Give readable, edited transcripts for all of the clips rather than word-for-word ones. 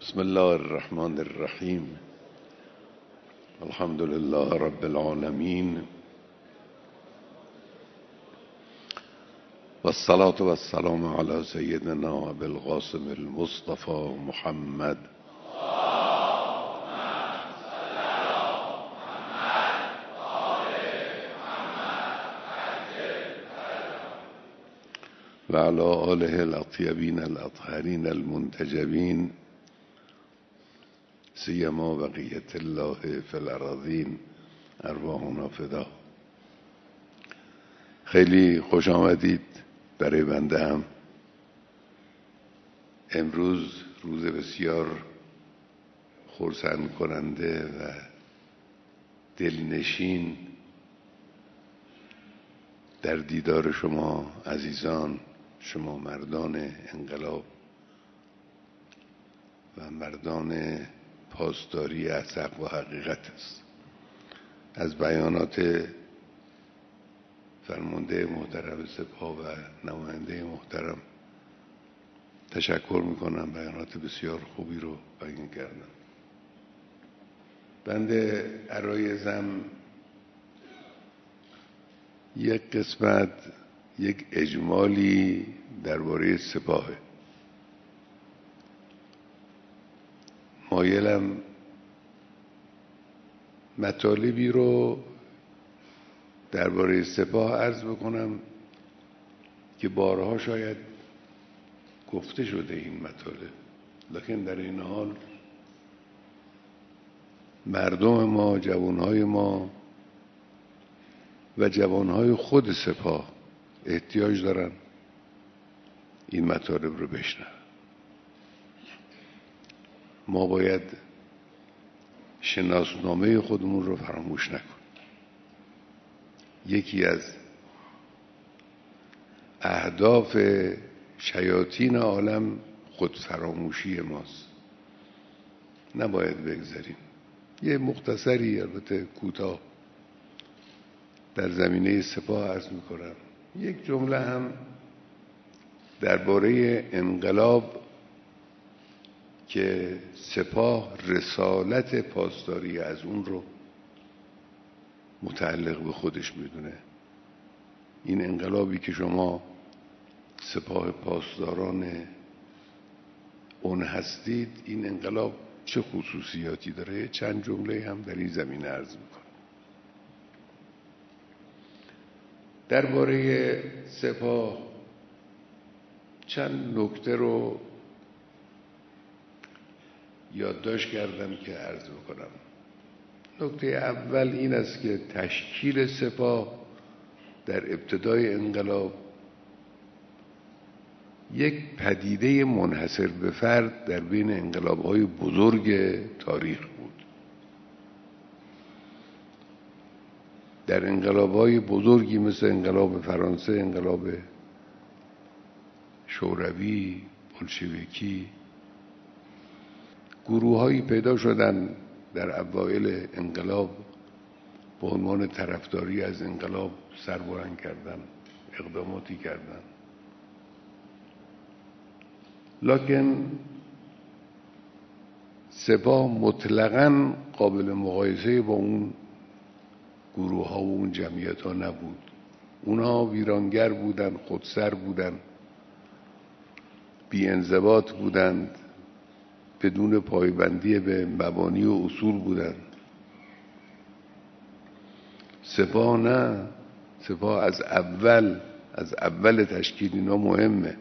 بسم الله الرحمن الرحیم. الحمد لله رب العالمین والصلاة والسلام على سيدنا ابي القاسم المصطفى محمد وعلى آله الأطيبين الأطهرين المنتجبين سيما بقية الله في الأراضين ارواحنا فدا. خیلی خوش آمدید برای بنده هم. امروز روز بسیار خرسند کننده و دلنشین در دیدار شما عزیزان، شما مردان انقلاب و مردان پاسداری از حق و حقیقت است. از بیانات فرمانده محترم سپاه و نماینده محترم تشکر میکنم. بیانات بسیار خوبی رو بیان کردم. بنده عرایزم یک قسمت، یک اجمالی درباره سپاهه. مایلم مطالبی رو درباره سپاه عرض بکنم که بارها شاید گفته شده این مطالب، لکن در این حال مردم ما، جوانهای ما و جوانهای خود سپاه احتیاج دارن این مطالب رو بشنون. ما باید شناسنامه خودمون رو فراموش نکنیم. یکی از اهداف شیاطین عالم خود فراموشی ماست. نباید بگذاریم. یه مختصری، البته کوتاه، در زمینه سپاه عرض میکنم. یک جمله هم درباره انقلاب که سپاه رسالت پاسداری از اون رو متعلق به خودش میدونه. این انقلابی که شما سپاه پاسداران اون هستید، این انقلاب چه خصوصیاتی داره؟ چند جمله هم در این زمینه عرض میکنم. درباره سپاه چند نکته رو یادداشت کردم که عرض بکنم. نکته اول این است که تشکیل سپاه در ابتدای انقلاب یک پدیده منحصر به فرد در بین انقلاب‌های بزرگ تاریخ بود. در انقلاب‌های بزرگی مثل انقلاب فرانسه، انقلاب شوروی، بلشویکی، گروه‌هایی پیدا شدن در اوایل انقلاب به عنوان طرفداری از انقلاب سربلند کردن، اقداماتی کردن. لکن سپاه مطلقاً قابل مقایسه با اون گروه‌ها و اون جمعیت‌ها نبود. اونها ویرانگر بودند، خودسر بودند، بی‌انضباط بودند، بدون پایبندی به مبانی و اصول بودند. سپاه نه. سپاه از اول تشکیل اینا مهمه.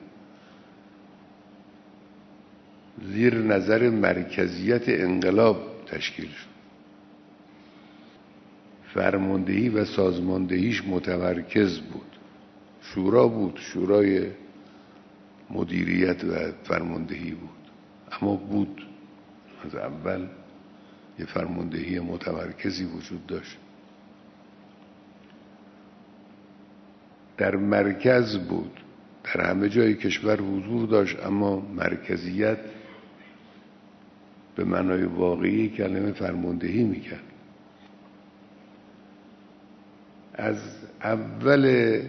زیر نظر مرکزیت انقلاب تشکیل شد. فرماندهی و سازماندهیش متمرکز بود. شورا بود، شورای مدیریت و فرماندهی بود، اما بود. از اول یه فرماندهی متمرکزی وجود داشت. در مرکز بود، در همه جای کشور حضور داشت، اما مرکزیت به معنای واقعی کلمه فرماندهی میکرد. از اول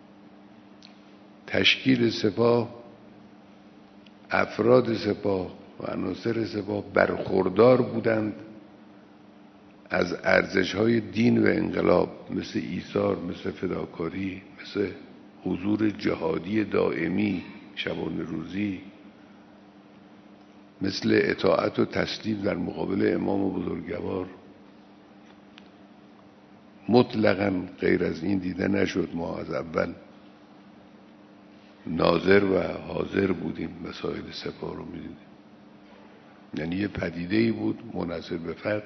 تشکیل سپاه افراد سپاه و عناصر سپاه برخوردار بودند از ارزش‌های دین و انقلاب، مثل ایثار، مثل فداکاری، مثل حضور جهادی دائمی شبانه روزی، مثل اطاعت و تسلیم در مقابل امام بزرگوار. مطلقاً غیر از این دیده نشد. ما از اول ناظر و حاضر بودیم، مسائل سپاه رو می‌دیدیم. یعنی یه پدیده‌ای بود منحصر به فرد.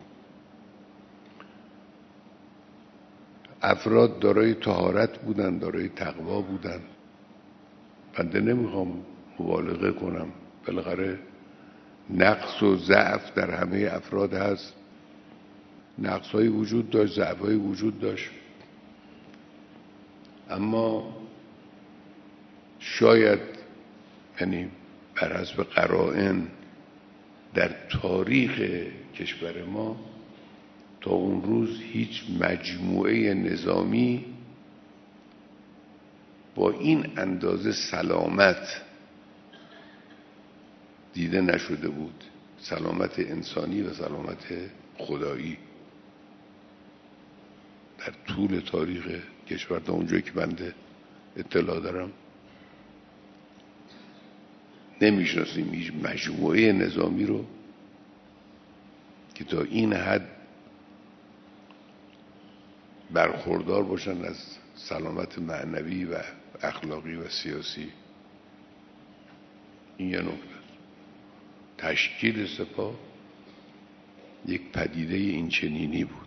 افراد دارای طهارت بودن، دارای تقوا بودن. بنده نمیخوام مبالغه کنم، بالاخره نقص و ضعف در همه افراد هست. نقص‌هایی وجود داشت، ضعف‌هایی وجود داشت، اما شاید یعنی بر حسب قرائن در تاریخ کشور ما تا اون روز هیچ مجموعه نظامی با این اندازه سلامت دیده نشده بود، سلامت انسانی و سلامت خدایی در طول تاریخ کشور. تا اونجایی که بنده اطلاع دارم نمیشناسیم هیچ مجموعه نظامی رو که تا این حد برخوردار باشن از سلامت معنوی و اخلاقی و سیاسی. این یه نکته. تشکیل سپاه یک پدیده این چنینی بود.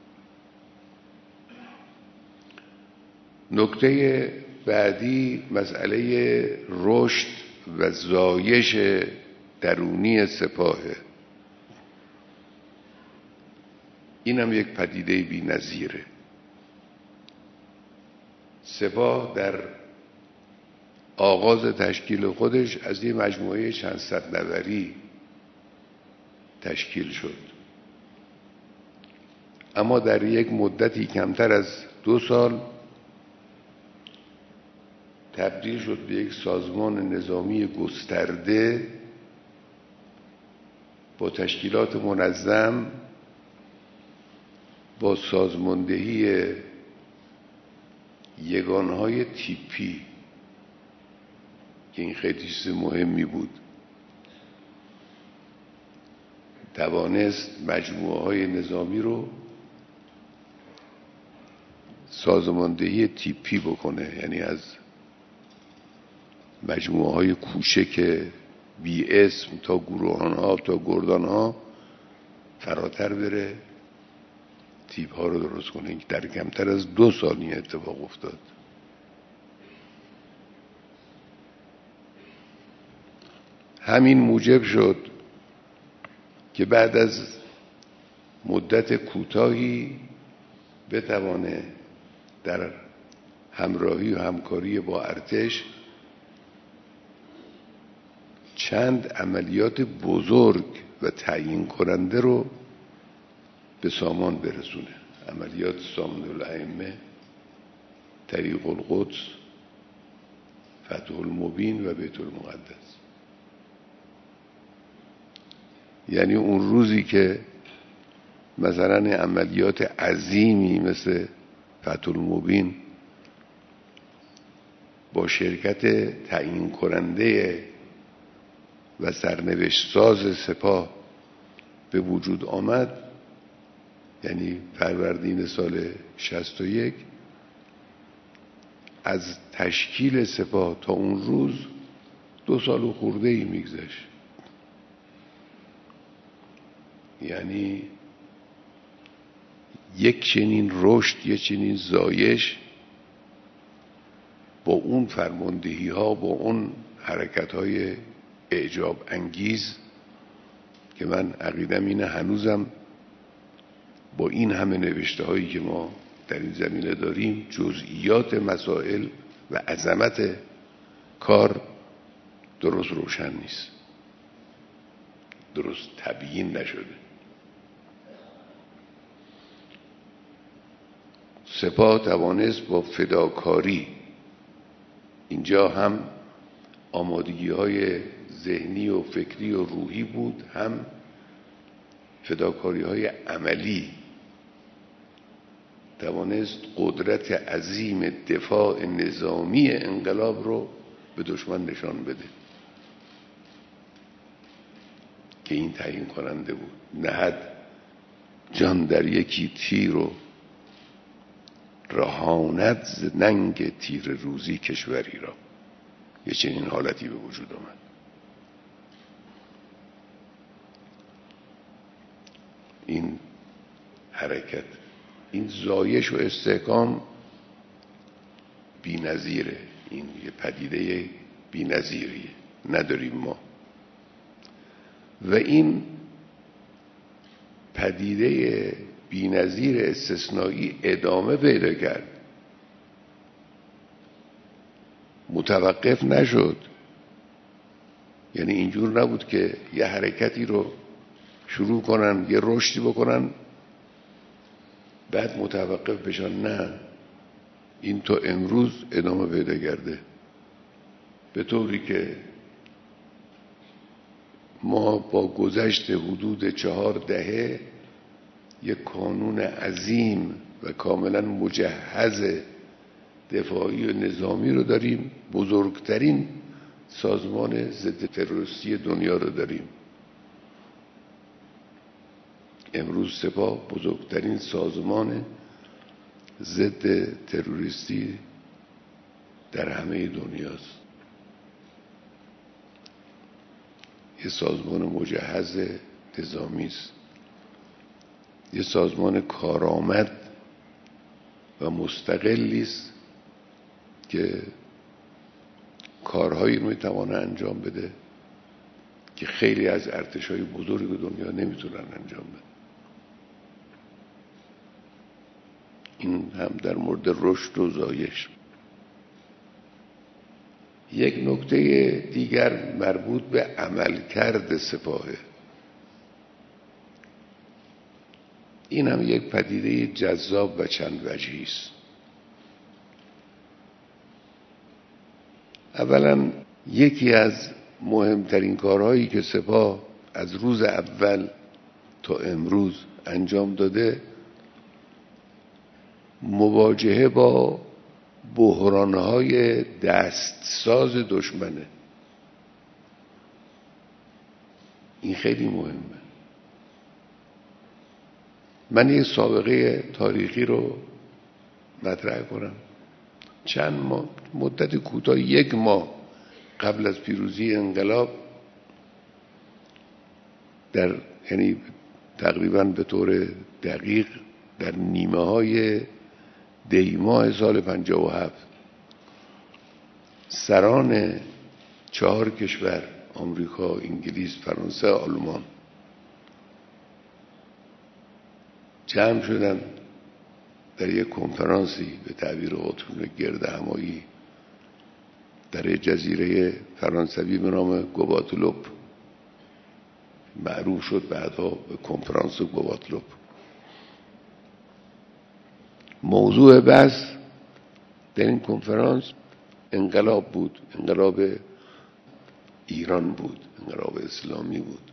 نکته بعدی مسئله رشد و زایش درونی سپاهه. این هم یک پدیده بی‌نظیره. سپاه در آغاز تشکیل خودش از یک مجموعه چند صد نفری تشکیل شد، اما در یک مدتی کمتر از 2 سال تبدیل شد به یک سازمان نظامی گسترده با تشکیلات منظم، با سازماندهی یگانهای تیپی که این خیلی چیز مهمی بود. توانست مجموعه های نظامی رو سازماندهی تیپی بکنه، یعنی از مجموعه های کوچک بی اسم تا گروهان ها تا گردان ها فراتر بره، تیپ ها رو درست کنه که در کمتر از 2 سال این اتفاق افتاد. همین موجب شد که بعد از مدت کوتاهی بتوانه در همراهی و همکاری با ارتش چند عملیات بزرگ و تعیین کننده رو به سامان برسونه. عملیات سامان الائمه، طریق القدس، فتح المبین و بیت المقدس. یعنی اون روزی که مثلا عملیات عظیمی مثل فتح المبین با شرکت تعیین کننده و سرنوشت ساز سپاه به وجود آمد، یعنی فروردین سال 61، از تشکیل سپاه تا اون روز 2 سال و خورده‌ای میگذشت. یعنی یک چنین رشد، یک چنین زایش با اون فرماندهی ها، با اون حرکت های اعجاب انگیز که من عقیدم اینه هنوزم با این همه نوشته هایی که ما در این زمینه داریم جزئیات مسائل و عظمت کار درست روشن نیست، درست تبیین نشده. سپاه توانست با فداکاری، اینجا هم آمادگی های ذهنی و فکری و روحی بود، هم فداکاری‌های عملی. توانست قدرت عظیم دفاع نظامی انقلاب رو به دشمن نشان بده که این تعیین کننده بود. نهد جان در یکی تیر و رهاند ز ننگ تیر روزی کشوری را. یه چنین حالتی به وجود آمد. این حرکت، این زایش و استحکام بی‌نظیره. این یه پدیده بی‌نظیریه، نداریم ما. و این پدیده بی‌نظیر استثنایی ادامه پیدا کرد، متوقف نشد. یعنی اینجور نبود که یه حرکتی رو شروع کنن، یه رشدی بکنن بعد متوقف بشن. نه، این تا امروز ادامه پیدا کرده، به طوری که ما با گذشت حدود 4 دهه یک کانون عظیم و کاملا مجهز دفاعی و نظامی رو داریم. بزرگترین سازمان ضد تروریستی دنیا رو داریم. امروز سپاه بزرگترین سازمان ضد تروریستی در همه دنیاست. یه سازمان مجهز نظامی است، یه سازمان کارآمد و مستقلی است که کارهایی رو میتونه انجام بده که خیلی از ارتش‌های بزرگ دنیا نمیتونن انجام بدن. این هم در مورد رشد و زایش. یک نکته دیگر مربوط به عملکرد سپاهه. این هم یک پدیده جذاب و چند وجهی است. اولا یکی از مهمترین کارهایی که سپاه از روز اول تا امروز انجام داده مواجهه با بحرانهای دستساز دشمنه. این خیلی مهمه. من یه سابقه تاریخی رو مطرح کنم. چند مدت کوتاه، 1 ماه قبل از پیروزی انقلاب، یعنی تقریبا به طور دقیق در نیمه های دی‌ماه سال 57 سران 4 کشور، آمریکا، انگلیس، فرانسه، آلمان، جمع شدن در یک کنفرانسی به تعبیر خودشون گرد همایی در جزیره فرانسوی به نام گواتلوپ، معروف شد بعدها به کنفرانس گواتلوپ. موضوع بحث در این کنفرانس انقلاب بود، انقلاب ایران بود، انقلاب اسلامی بود.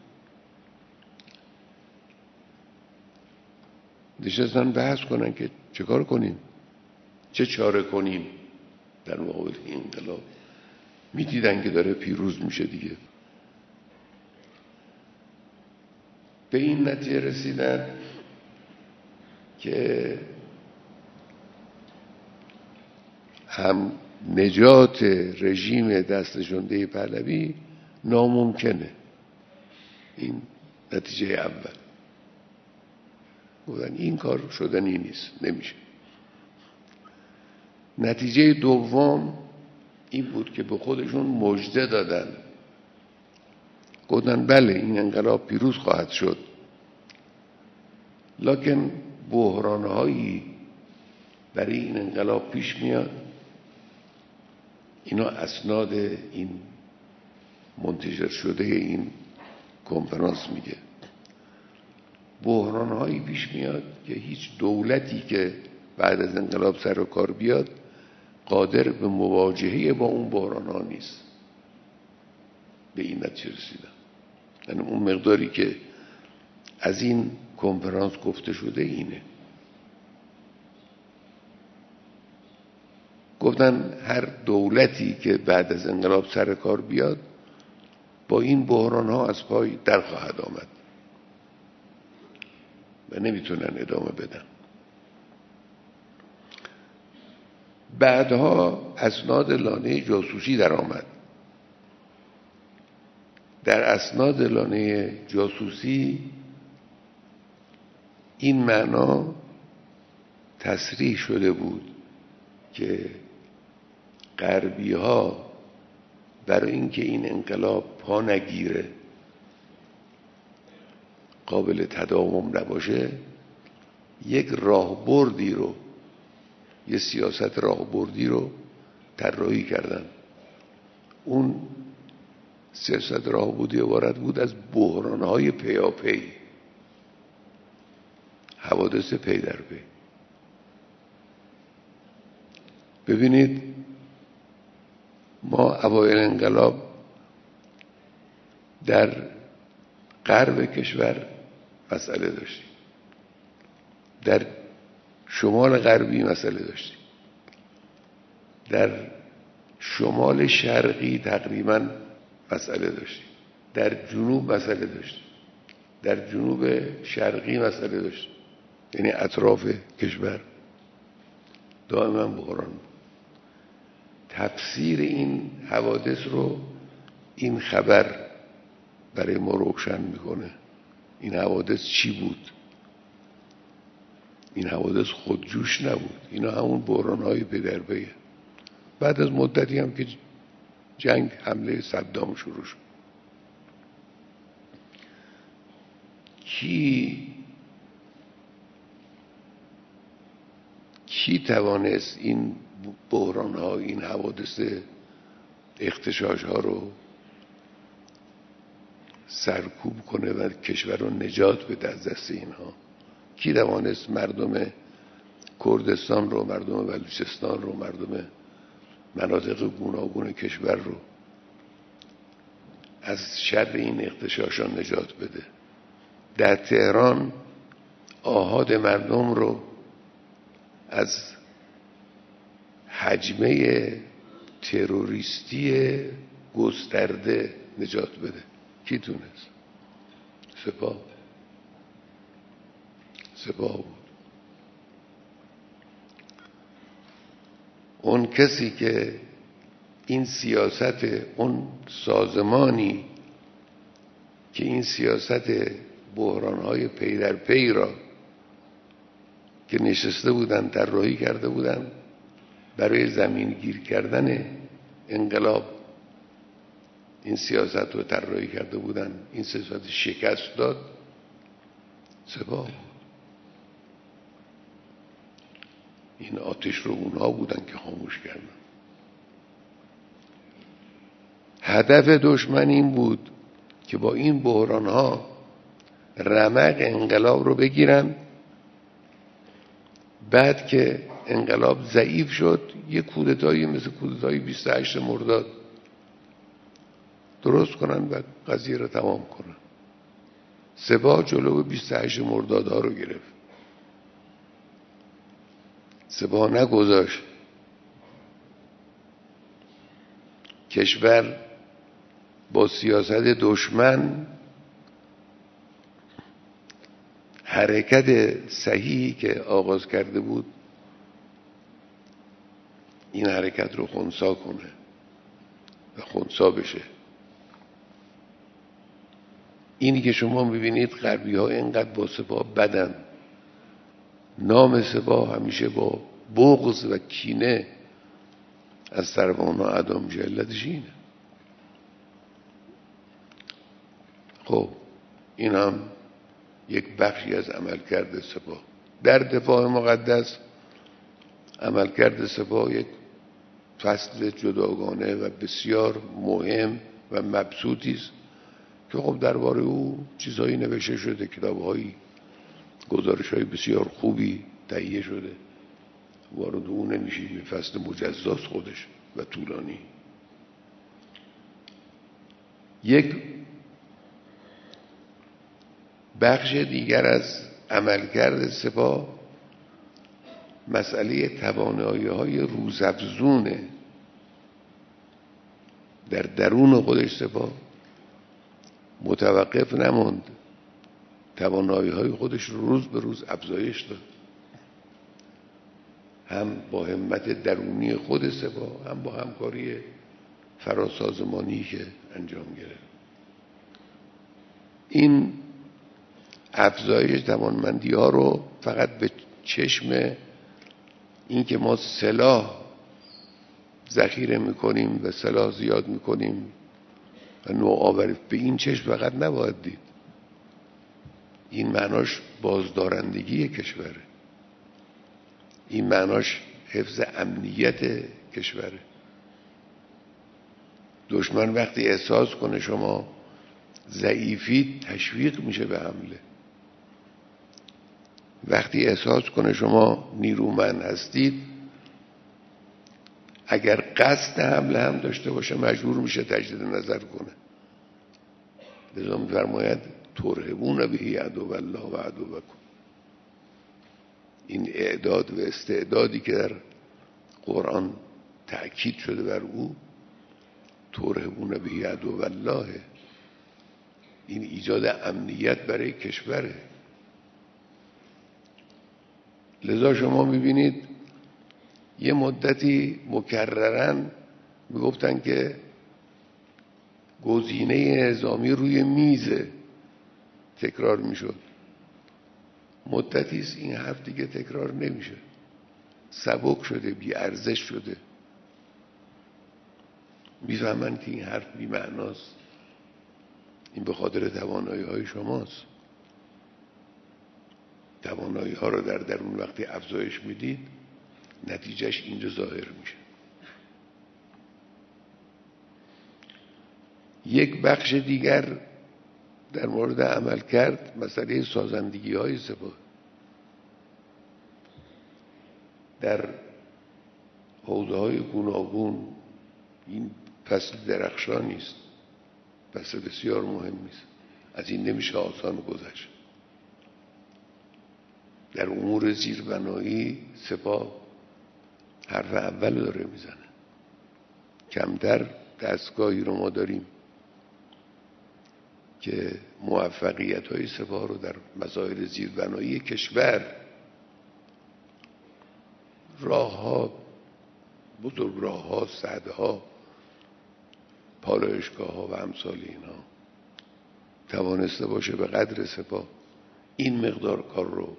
نشستن بحث کنن که چه کار کنیم، چه چاره کنیم در مقابل این انقلاب. میدیدن که داره پیروز میشه دیگه. به این نتیجه رسیدن که هم نجات رژیم دست نشانده پهلوی ناممکنه. این نتیجه اول. گفتن این کار شدنی نیست، نمیشه. نتیجه دوم این بود که به خودشون مژده دادن. گفتن بله این انقلاب پیروز خواهد شد، لکن بحرانهایی برای این انقلاب پیش میاد. اینا اسناد این منتشر شده این کنفرانس میگه. بحرانهایی پیش میاد که هیچ دولتی که بعد از انقلاب سر و کار بیاد قادر به مواجهه با اون بحرانها نیست. به این نتیجه رسیدن. یعنی اون مقداری که از این کنفرانس گفته شده اینه. گفتن هر دولتی که بعد از انقلاب سر کار بیاد با این بحران ها از پای در خواهد آمد و نمیتونن ادامه بدن. بعدها اسناد لانه جاسوسی در آمد. در اسناد لانه جاسوسی این معنا تصریح شده بود که غربی ها برای اینکه این انقلاب پا نگیره، قابل تداوم نباشه، یک راهبردی رو، یه سیاست راهبردی رو طراحی کردن. اون سیاست راهبردی عبارت بود از بحران‌های پیاپی، حوادث پی در پی. ببینید ما اوایل انقلاب در غرب کشور مسئله داشتیم، در شمال غربی مسئله داشتیم، در شمال شرقی تقریبا مسئله داشتیم، در جنوب مسئله داشتیم، در جنوب شرقی مسئله داشتیم. یعنی اطراف کشور دائما بحران بود. تفسیر این حوادث رو این خبر برای ما روشن میکنه. این حوادث چی بود؟ این حوادث خودجوش نبود، اینا همون بحران‌های پی در پیه. بعد از مدتی هم که جنگ، حمله صدام شروع شد، کی توانست این بحران‌ها، این حوادث اغتشاش‌ها رو سرکوب کنه و کشور رو نجات بده از دست اینها؟ کی توانست مردم کردستان رو، مردم بلوچستان رو، مردم مناطق گوناگون کشور رو از شر این اغتشاشان نجات بده؟ در تهران آحاد مردم رو از حجمه تروریستی گسترده نجات بده؟ کی تونست؟ سپاه بود. اون کسی که این سیاست، اون سازمانی که این سیاست بحران‌های پی در پی را که نشسته بودن طراحی کرده بودن برای زمین گیر کردن انقلاب، این سیاست رو طراحی کرده بودن، این سیاست شکست داد، سپاه. این آتش رو اونها بودن که خاموش کردن. هدف دشمن این بود که با این بحران‌ها رمق انقلاب رو بگیرن، بعد که انقلاب ضعیف شد یه کودتایی مثل کودتای 28 مرداد درست کنن و قضیه رو تمام کنن. سپاه جلو 28 مردادها رو گرفت. سپاه نگذاشت کشور با سیاست دشمن حرکت صحیحی که آغاز کرده بود این حرکت رو خنثی کنه و خنثی بشه. اینی که شما میبینید غربی ها اینقدر با سپاه بدن، نام سپاه همیشه با بغض و کینه از طرف اونا ادا میشه. علتش اینه. خب این هم یک بخشی از عملکرد سپاه. در دفاع مقدس عملکرد سپاه یک فصل جداگانه و بسیار مهم و مبسوطی است که خب درباره او چیزهایی نوشته شده، کتاب‌هایی، گزارش‌های بسیار خوبی تهیه شده. وارد اون نمیشه، یه فصل مجزاست خودش و طولانی. یک بخش دیگر از عملکرد سپاه مسئله توانایی‌های روزافزونه در درون خودش. سپاه متوقف نموند، توانایی‌های خودش رو روز به روز افزایش داد، هم با همت درونی خود سپاه، هم با همکاری فراسازمانی که انجام گرفت. این افزایش توانمندی‌ها رو فقط به چشم این که ما سلاح ذخیره میکنیم و سلاح زیاد میکنیم و نوآوری، به این چشم فقط نباید دید. این معناش بازدارندگی کشوره، این معناش حفظ امنیت کشوره. دشمن وقتی احساس کنه شما ضعیفید تشویق میشه به حمله، وقتی احساس کنه شما نیرومند هستید اگر قصد حمله هم داشته باشه مجبور میشه تجدید نظر کنه. لذا می‌فرماید ترهبون به عدو الله و عدوکم. این اعداد و استعدادی که در قرآن تأکید شده بر او، ترهبون به عدو الله، این ایجاد امنیت برای کشوره. لذا شما میبینید یه مدتی مکررن میگفتن که گزینه نظامی روی میزه، تکرار میشد. مدتیست این حرف دیگه تکرار نمیشه، سبک شده، بی ارزش شده. میفهمن که این حرف بی معناست. این به خاطر توانایی های شماست. توانایی ها رو در درون وقتی افزایش میدید نتیجهش اینجا ظاهر میشه. یک بخش دیگر در مورد عمل کرد مسئله سازندگی های سپاه. در حوزه های گوناگون این فصل درخشانی است، فصل بسیار مهمی است، از این نمیشه آسان گذشت. در امور زیربنایی سپاه حرف اول داره میزنه. کمتر دستگاهی رو ما داریم که موفقیت های سپاه رو در مسائل زیربنایی کشور، راه ها، بزرگ راه ها، سد ها، پالایشگاه ها و امثال اینا توانسته باشه به قدر سپاه این مقدار کار رو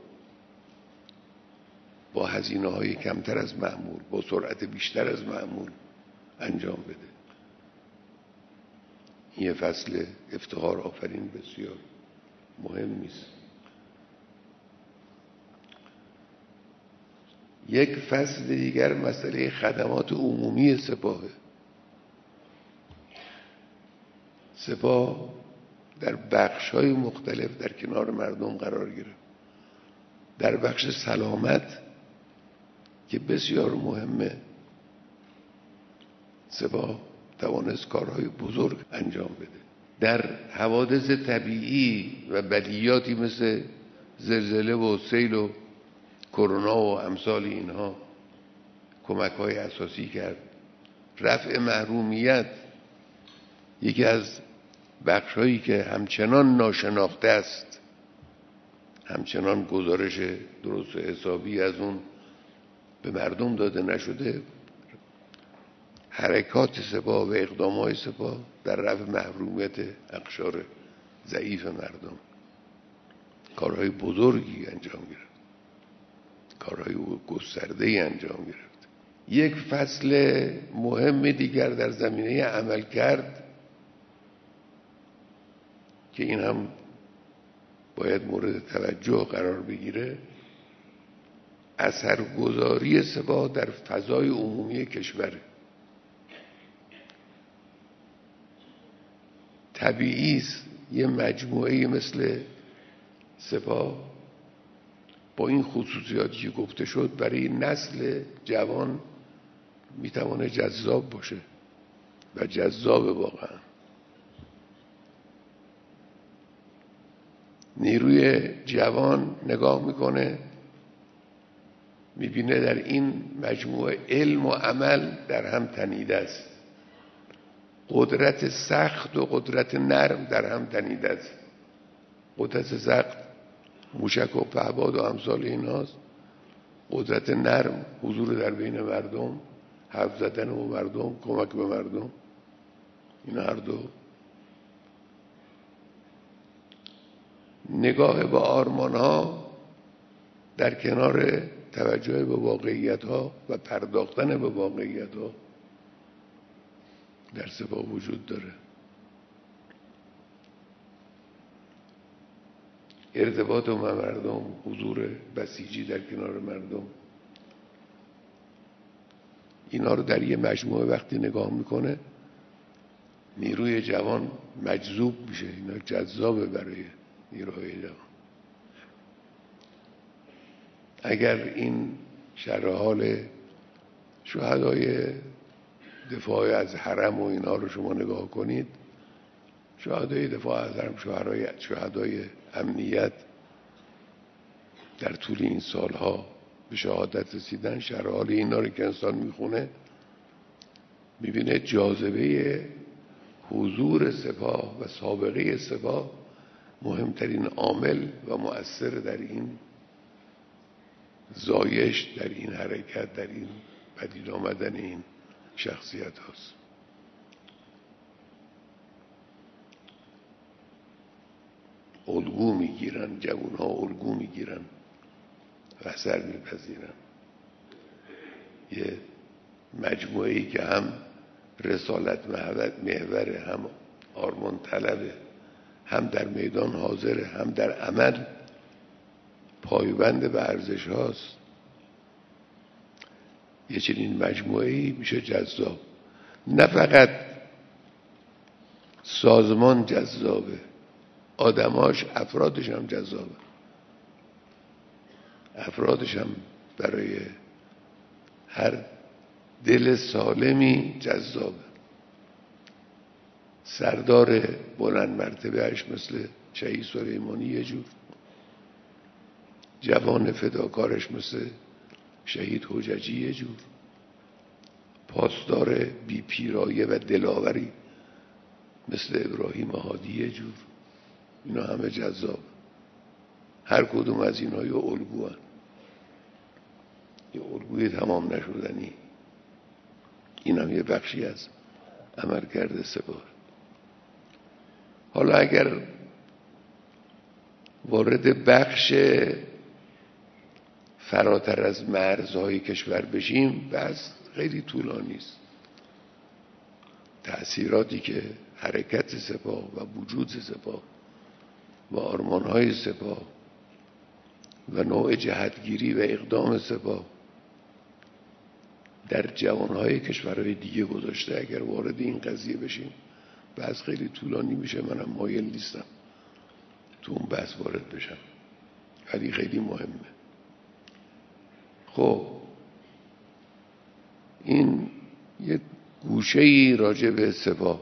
با هزینه های کمتر از معمول، با سرعت بیشتر از معمول انجام بده. این یه فصل افتخار آفرین بسیار مهم است. یک فصل دیگر مسئله خدمات عمومی سپاهه. سپاه در بخش‌های مختلف در کنار مردم قرار گرفت. در بخش سلامت که بسیار مهمه، سپاه توانست کارهای بزرگ انجام بده. در حوادث طبیعی و بلیاتی مثل زلزله و سیل و کرونا و امثال اینها کمک‌های اساسی کرد. رفع محرومیت یکی از بخش‌هایی که همچنان ناشناخته است، همچنان گزارش درست و حسابی از اون به مردم داده نشده، حرکات سپاه و اقدامات سپاه در رفع محرومیت اقشار ضعیف مردم کارهای بزرگی انجام گرفت، کارهای گسترده‌ای انجام گرفت. یک فصل مهم دیگر در زمینه عمل کرد که این هم باید مورد توجه قرار بگیره، اثرگذاری سپاه در فضای عمومی کشور. طبیعی است یه مجموعه مثل سپاه با این خصوصیاتی که گفته شد برای نسل جوان میتونه جذاب باشه و جذاب واقعا. نیروی جوان نگاه میکنه، میبینه در این مجموعه علم و عمل در هم تنیده است، قدرت سخت و قدرت نرم در هم تنیده است. قدرت سخت موشک و پهباد و امثال ایناست، قدرت نرم حضور در بین مردم، حرف زدن و مردم، کمک به مردم. این هر دو نگاه به آرمان ها در کنار توجه به واقعیت ها و پرداختن به واقعیت ها در سپاه وجود داره. ارتباط با مردم، حضور بسیجی در کنار مردم، اینا رو در یه مجموعه وقتی نگاه میکنه نیروی جوان مجذوب میشه. اینا جذابه برای نیروهای جوان. اگر این شرح حال شهدای دفاع از حرم و اینا رو شما نگاه کنید، شهدای دفاع از حرم، شهدای امنیت در طول این سالها به شهادت رسیدن، شرح حال اینا رو که انسان میخونه میبینه جاذبه حضور سپاه و سابقه سپاه مهمترین عامل و مؤثر در این زایش، در این حرکت، در این پدید آمدن این شخصیت هاست. الگو میگیرن، جوان ها الگو میگیرن و اثر میپذیرن. یه مجموعه‌ای که هم رسالت محور، هم آرمان طلبه، هم در میدان حاضره، هم در عمل پایبند به ارزش هاست. یه چنین مجموعه‌ای میشه جذاب. نه فقط سازمان جذابه، آدماش، افرادش هم جذابه. افرادش هم برای هر دل سالمی جذابه. سردار بلند مرتبهش مثل شهید سلیمانی یه جور، جوان فداکارش مثل شهید حججی یه جور، پاسدار بی پیرایه و دلاوری مثل ابراهیم هادی یه جور. اینا همه جذاب. هر کدوم از اینا یه الگو هن. یه الگوی تمام نشدنی. این هم یه بخشی از عملکرد سپاه. حالا اگر وارد بخش فراتر از مرزهای کشور بشیم، بس خیلی طولانی است. تأثیراتی که حرکت سپاه و وجود سپاه و آرمانهای سپاه و نوع جهتگیری و اقدام سپاه در جوانهای کشورهای دیگه گذاشته، اگر وارد این قضیه بشیم بحث خیلی طولانی میشه. منم مایل نیستم تو اون بحث وارد بشم، ولی خیلی مهمه. خب این یه گوشه‌ای راجع به سپاه.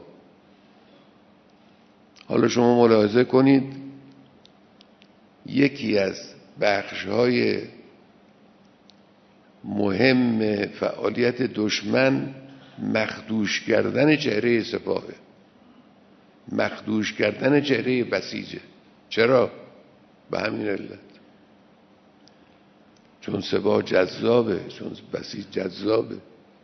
حالا شما ملاحظه کنید یکی از بخش‌های مهم فعالیت دشمن مخدوش کردن چهره سپاهه، مخدوش کردن چهره بسیجه. چرا؟ به همین علت، چون سپاه جذابه، چون بسیج جذابه.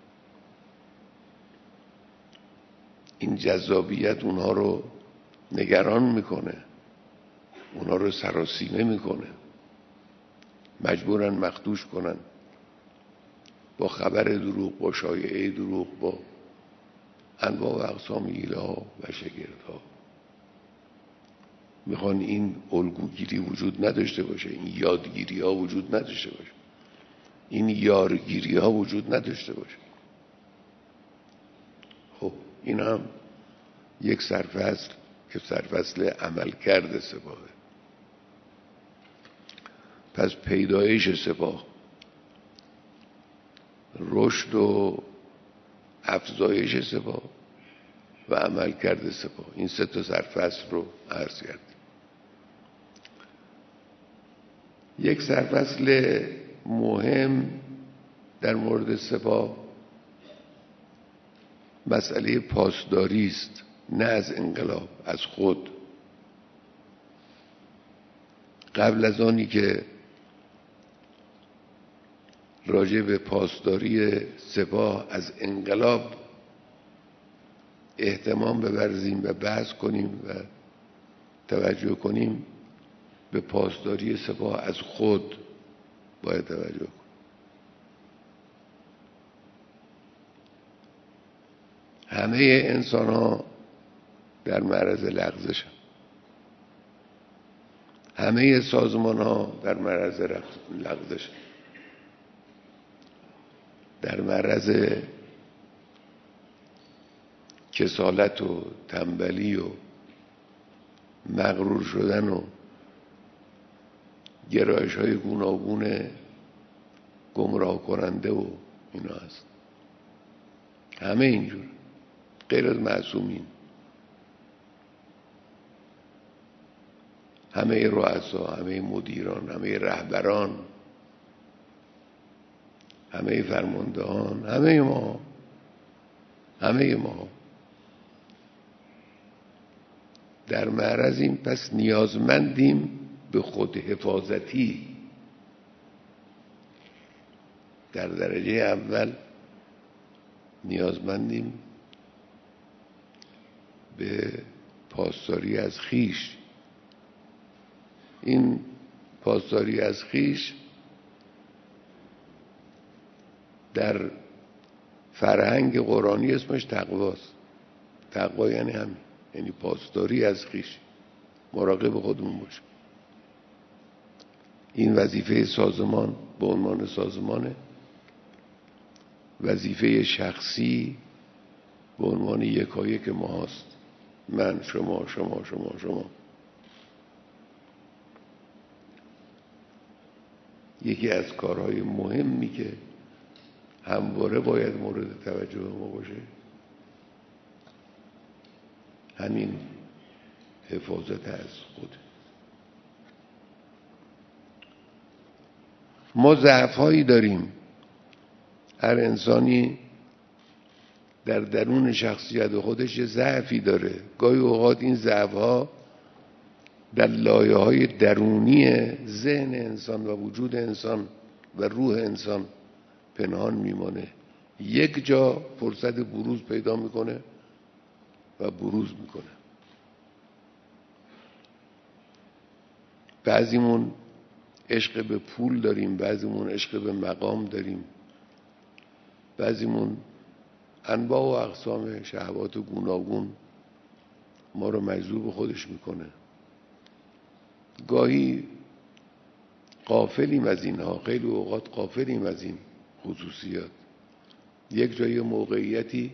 این جذابیت اونها رو نگران میکنه، اونها رو سراسیمه میکنه، مجبورن مخدوش کنن با خبر دروغ، با شایعه دروغ، با انواع و اقسام حیله ها و شگرد ها. میخوان این الگوگیری وجود نداشته باشه، این یادگیری ها وجود نداشته باشه، این یارگیری ها وجود نداشته باشه. خب این هم یک سرفصل که سرفصل عمل کرده سپاهه. پس پیدایش سپاه، رشد و افزایش سپاه و عمل کرده سپاه، این سه تا سرفصل رو عرض کردیم. یک سرفصل مهم در مورد سپاه مسئله پاسداری است، نه از انقلاب، از خود. قبل از آنی که راجع به پاسداری سپاه از انقلاب اهتمام بورزیم و بحث کنیم و توجه کنیم، به پاسداری سپاه از خود باید توجه کنیم. همه انسان ها در معرض لغزش، همه سازمان ها در معرض لغزش، در معرض کسالت و تنبلی و مغرور شدن و گرایش های گوناگون گمراه کننده و اینا هست. همه اینجور، غیر از معصومین. همه رؤسا، همه مدیران، همه رهبران، همه فرماندهان، همه ما در معرضیم. پس نیازمندیم به خود حفاظتی. در درجه اول نیازمندیم به پاسداری از خویش. این پاسداری از خویش در فرهنگ قرآنی اسمش تقواست. تقوا یعنی همین، یعنی پاسداری از خویش، مراقب خودمون باشیم. این وظیفه سازمان به عنوان سازمانه، وظیفه شخصی به عنوان یکایک ماست. من، شما، شما، شما، شما. یکی از کارهای مهمی که همواره باید مورد توجه ما باشه همین حفاظت از خود. ما ضعف‌هایی داریم. هر انسانی در درون شخصیت خودش یه ضعفی داره. گاهی اوقات این ضعف‌ها در لایه‌های درونی ذهن انسان و وجود انسان و روح انسان پنهان میمانه. یک جا فرصت بروز پیدا میکنه و بروز میکنه. بعضیمون عشق به پول داریم، بعضیمون عشق به مقام داریم، بعضیمون انواع و اقسام شهوات گوناگون ما رو مجذوب خودش میکنه. گاهی غافلیم از اینها، خیلی اوقات غافلیم از این خصوصیات. یک جای موقعیتی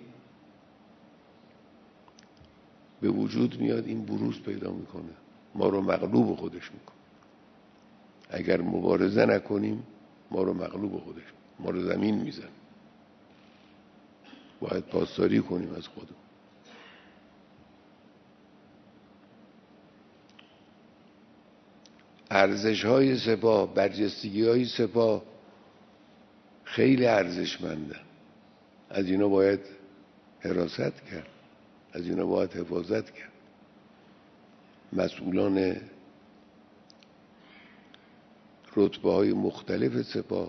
به وجود میاد، این بروز پیدا میکنه، ما رو مغلوب خودش میکنه. اگر مبارزه نکنیم ما رو مغلوب خودش، ما رو زمین میزن. باید پاسداری کنیم از خودمون. ارزش‌های سپاه، برجستگی‌های سپاه خیلی ارزشمندن. از اینا باید حراست کرد، از اینا باید حفاظت کرد. مسئولان رتبه‌های مختلف سپاه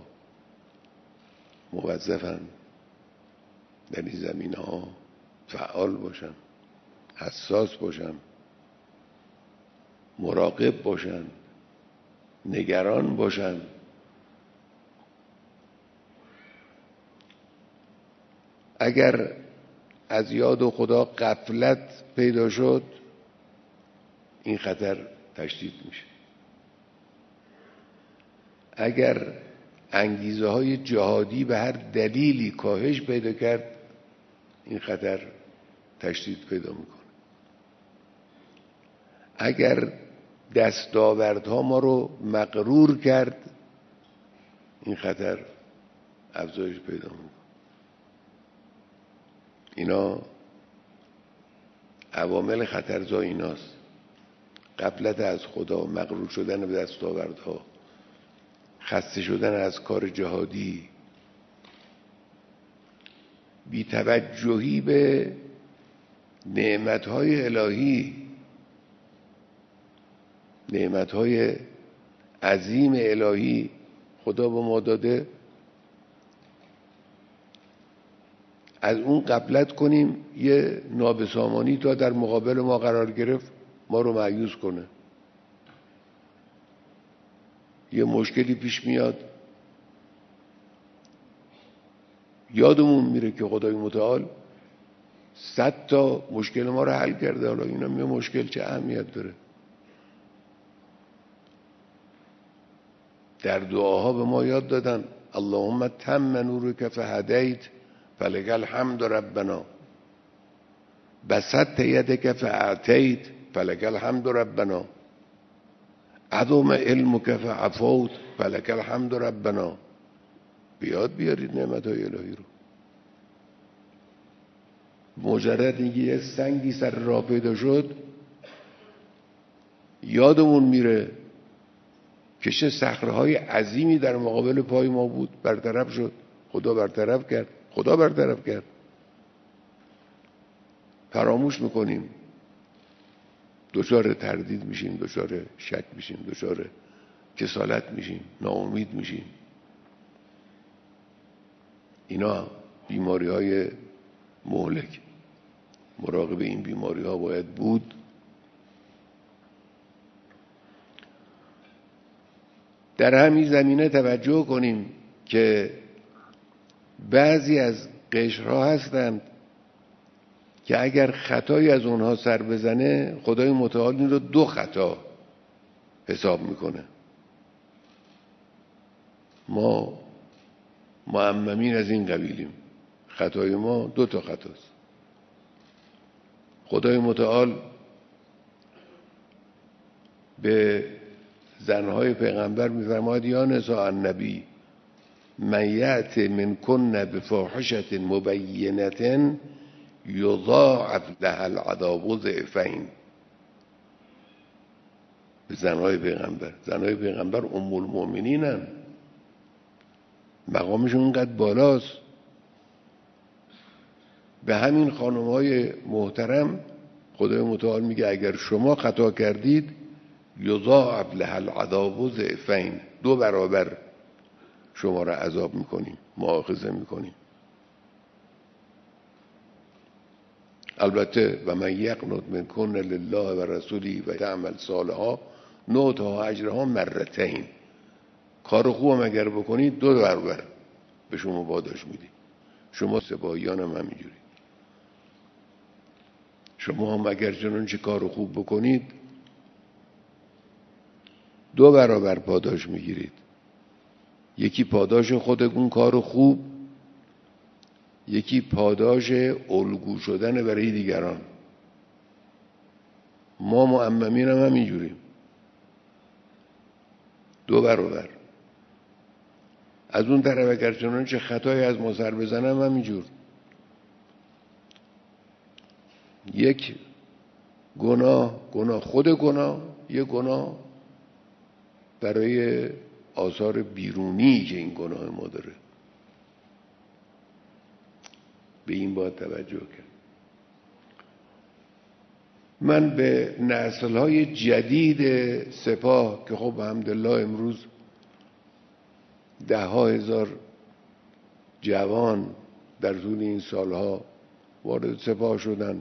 موظفن در این زمینه‌ها فعال باشن، حساس باشن، مراقب باشن، نگران باشن. اگر از یاد خدا غفلت پیدا شد این خطر تشدید میشه. اگر انگیزه های جهادی به هر دلیلی کاهش پیدا کرد این خطر تشدید پیدا میکنه. اگر دستاوردها ما رو مغرور کرد این خطر افزایش پیدا میکنه. اینا عوامل خطرزا ایناست: غفلت از خدا، مغرور شدن به دستاوردها، خسته شدن از کار جهادی، بی‌توجهی به نعمت‌های الهی، نعمت‌های عظیم الهی خدا به ما داده، از اون غفلت کنیم یه نابسامانی تا در مقابل ما قرار گرفت ما رو مایوس کنه. یه مشکلی پیش میاد یادمون میره که خدای متعال 100 تا مشکل ما رو حل کرده، حالا اینم یه مشکل چه اهمیت داره. در دعاها به ما یاد دادن اللهم تم نورک فهدیت فلک الحمد ربنا، بسطت یدک فاعطیت فلک الحمد ربنا، عظم علمک فعفوت فلک الحمد ربنا. بیاد بیارید نعمت‌های الهی رو. مجرد اینکه یه سنگی سر راه پیدا شد یادمون میره که چه صخره‌های عظیمی در مقابل پای ما بود، برطرف شد. خدا برطرف کرد. خدا برطرف کرد. فراموش میکنیم، دچار تردید میشیم، دچار شک میشیم، دچار کسالت میشیم، ناامید میشیم. اینا بیماری‌های مهلک. مراقب این بیماری‌ها باید بود. در همین زمینه توجه کنیم که بعضی از قشرها هستند که اگر خطایی از اونها سر بزنه خدای متعال این رو 2 خطا حساب میکنه. ما معممین از این قبیلیم، خطای ما 2 تا خطاست. خدای متعال به زنهای پیغمبر میفرماید یا نساء النبی من یأت منکن بفاحشة مبینة یضاعف لها العذاب ضعفین. به زنهای پیغمبر. زنهای پیغمبر ام المؤمنینن، مقامشون اینقدر بالاست. به همین خانم‌های محترم خدای متعال میگه اگر شما خطا کردید یضاعف لها العذاب ضعفین، 2 برابر شما را عذاب میکنیم، مؤاخذه میکنیم. البته و من یقنط منکن لله و رسوله و تعمل صالحا نؤتها اجرها مرتین. کار خوبم اگر بکنید 2 برابر به شما پاداش میدیم. شما سپاهیان هم همینجوری. شما هم اگر چنانچه کار خوب بکنید 2 برابر پاداش میگیرید. یکی پاداش خود اون کار خوب، یکی پاداش الگو شدن برای دیگران. ما معممین هم همینجوریم، 2 برابر. از اون طرف اگر چنانچه خطایی از ما سر بزنم همینجور. یک گناه خود گناه، یک گناه برای آثار بیرونی که این گناه ما داره. به این باید توجه کرد. من به نسل‌های جدید سپاه که خب الحمدلله امروز 10,000 جوان در طول این سالها وارد سپاه شدن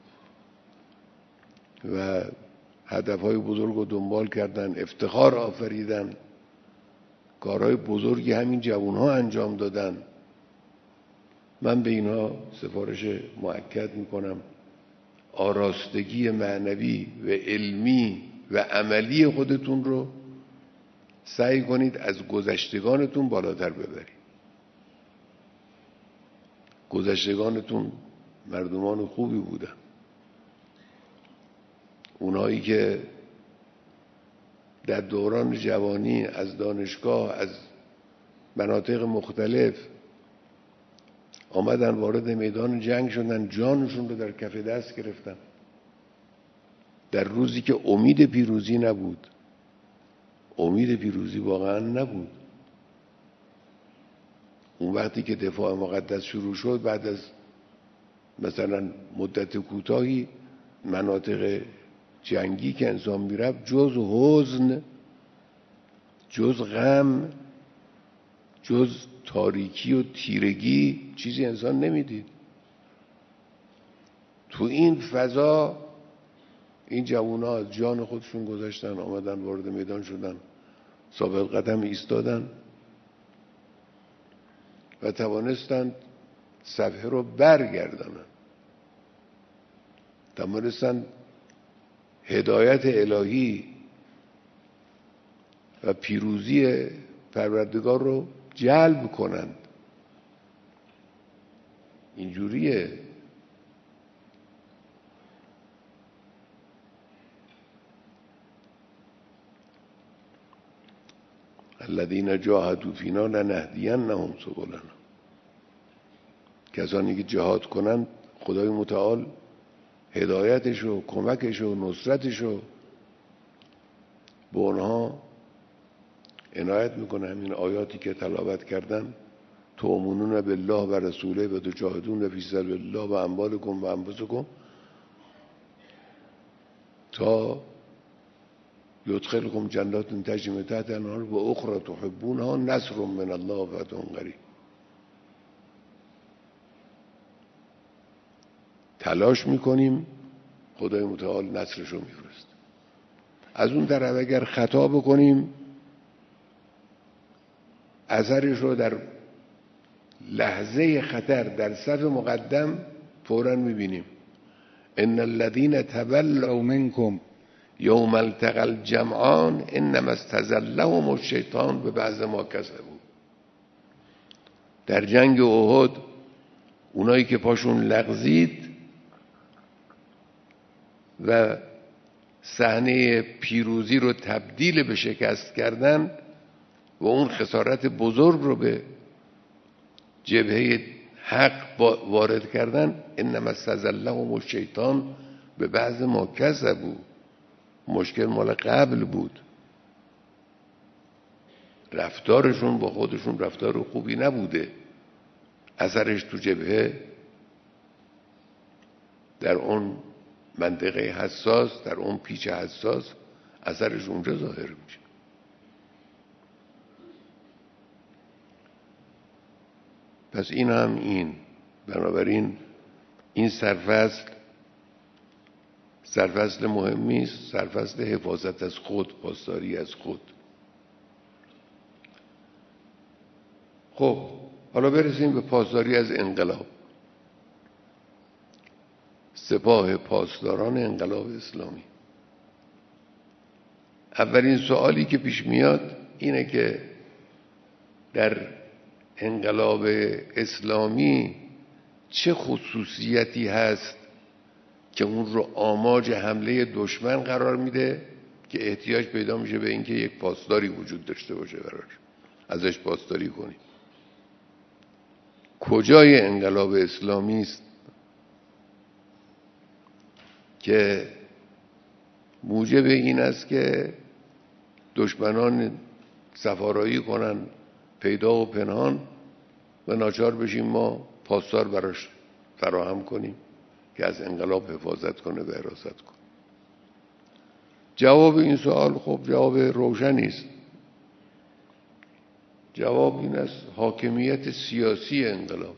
و هدفهای بزرگ رو دنبال کردن، افتخار آفریدن، کارهای بزرگی همین جوانها انجام دادن. من به اینها سفارش مؤکد میکنم آراستگی معنوی و علمی و عملی خودتون رو سعی کنید از گذشتگانتون بالاتر ببرید. گذشتگانتون مردمان خوبی بودن، اونایی که در دوران جوانی از دانشگاه، از مناطق مختلف آمدن وارد میدان جنگ شدن، جانشون رو در کف دست گرفتن در روزی که امید پیروزی نبود. امید پیروزی واقعا نبود. اون وقتی که دفاع مقدس شروع شد، بعد از مثلا مدت کوتاهی مناطق جنگی که انسان میرفت جز حزن، جز غم، جز تاریکی و تیرگی چیزی انسان نمیدید. تو این فضا این جوونا از جان خودشون گذاشتن، آمدن وارد میدان شدن، ثابت قدم ایستادن و توانستند صفحه رو برگردانن، توانستند هدایت الهی و پیروزی پروردگار رو جلب کنند. اینجوریه. الذین جاهدوا فینا لنهدینهم سبلنا. کسانی که جهاد کنند خدای متعال هدایتش و کمکش و نصرتش رو به اونها عنایت میکنه. همین آیاتی که تلاوت کردن، تؤمنون بالله و رسوله و تجاهدون فی سبیل الله و اموالکم و انفسکم تا یدخلکم جنات تجری من تحتها الانهار و اخری تحبونها نصر من الله و فتح قریب. تلاش میکنیم، خدای متعال نصرش رو میفرست. از اون طرف اگر خطا بکنیم اثرش رو در لحظه خطر در صف مقدم فوراً میبینیم. ان الذين تولوا منكم یوم التقى الجمعان انما استزلهم الشیطان ببعض ما کسبوا. در جنگ احد اونایی که پاشون لغزید و صحنه پیروزی رو تبدیل به شکست کردن و اون خسارت بزرگ رو به جبهه حق وارد کردن، انما استزلهم الشیطان به بعض ما کسبوا. مشکل مال قبل بود، رفتارشون با خودشون رفتار خوبی نبوده، اثرش تو جبهه در اون منطقه حساس، در اون پیچ حساس اثرش اونجا ظاهر میشه. پس این هم این. بنابراین این سرفصل مهمی است، سرفصل حفاظت از خود، پاسداری از خود. خب حالا برسیم به پاسداری از انقلاب. سپاه پاسداران انقلاب اسلامی. اولین سوالی که پیش میاد اینه که در انقلاب اسلامی چه خصوصیتی هست که اون رو آماج حمله دشمن قرار میده که احتیاج پیدا میشه به اینکه یک پاسداری وجود داشته باشه براش، ازش پاسداری کنیم. کجای انقلاب اسلامی است که موجب این است که دشمنان سفارایی کنن پیدا و پنهان و ناچار بشیم ما پاسدار براش فراهم کنیم که از انقلاب حفاظت کنه و حراست کنه؟ جواب این سوال خب جواب روشنی است. جواب این است حاکمیت سیاسی انقلاب.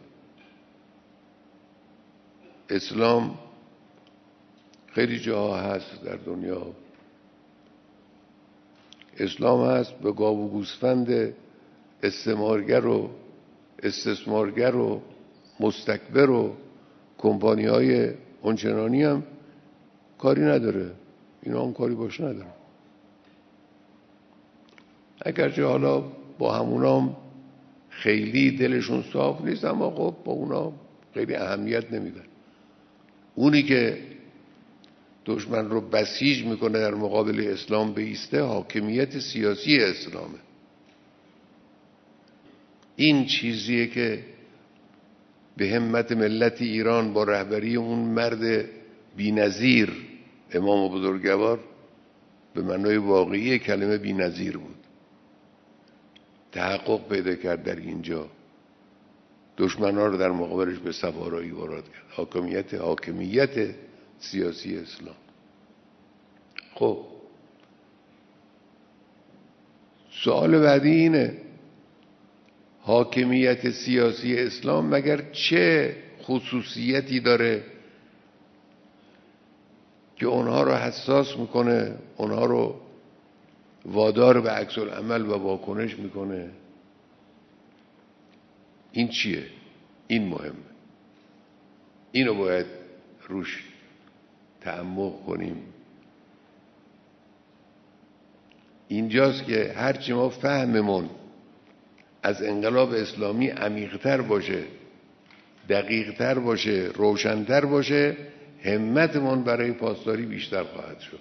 اسلام خیلی جاها هست در دنیا. اسلام هست به گاو و گوسفند استعمارگر و استثمارگر و مستکبر و کمپانی‌های اونچنانی هم کاری نداره. اینا هم کاری باش نداره. اگرچه حالا با همونام خیلی دلشون صاف نیست، اما خب با اونا خیلی اهمیت نمیدن. اونی که دشمن رو بسیج میکنه در مقابل اسلام بیسته، حاکمیت سیاسی اسلامه. این چیزیه که به همت ملت ایران با رهبری اون مرد بی‌نظیر امام بزرگوار، به معنای واقعی کلمه بی‌نظیر بود، تحقق پیدا کرد در اینجا. دشمنان رو در مقابلش به سوارایی وارد کرد. حاکمیت سیاسی اسلام. خب سوال بعدی اینه حاکمیت سیاسی اسلام مگر چه خصوصیتی داره که اونها رو حساس میکنه، اونها رو وادار به عکس العمل و واکنش میکنه؟ این چیه؟ این مهمه، اینو باید روش تعمق کنیم. اینجاست که هرچی ما فهممون از انقلاب اسلامی عمیق‌تر باشه، دقیق‌تر باشه، روشن‌تر باشه، همتمون برای پاسداری بیشتر خواهد شد.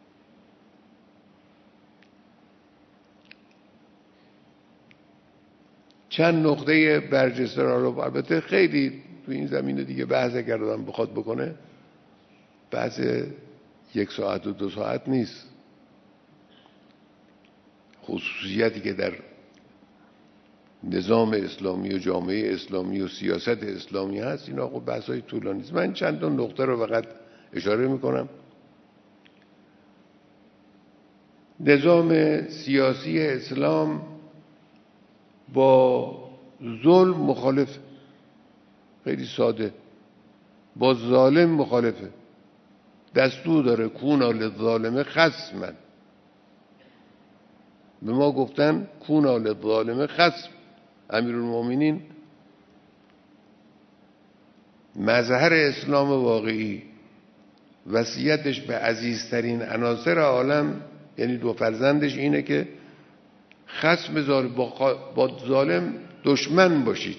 چند نقطه برجسته رو البته خیلی تو این زمینه دیگه بحث اگر آدم بخواد بکنه بحث 1 ساعت و 2 ساعت نیست. خصوصیتی که در نظام اسلامی و جامعه اسلامی و سیاست اسلامی هست اینا خب بحث‌های طولانی است. من چند تا نقطه رو فقط اشاره میکنم. نظام سیاسی اسلام با ظلم مخالف، خیلی ساده، با ظالم مخالفه. دستور داره کونا للظالم خصما. به ما گفتن کونا للظالم خصم. امیرالمومنین مظهر اسلام واقعی، وصیتش به عزیزترین عناصر عالم یعنی 2 فرزندش اینه که خصم با ظالم دشمن باشید،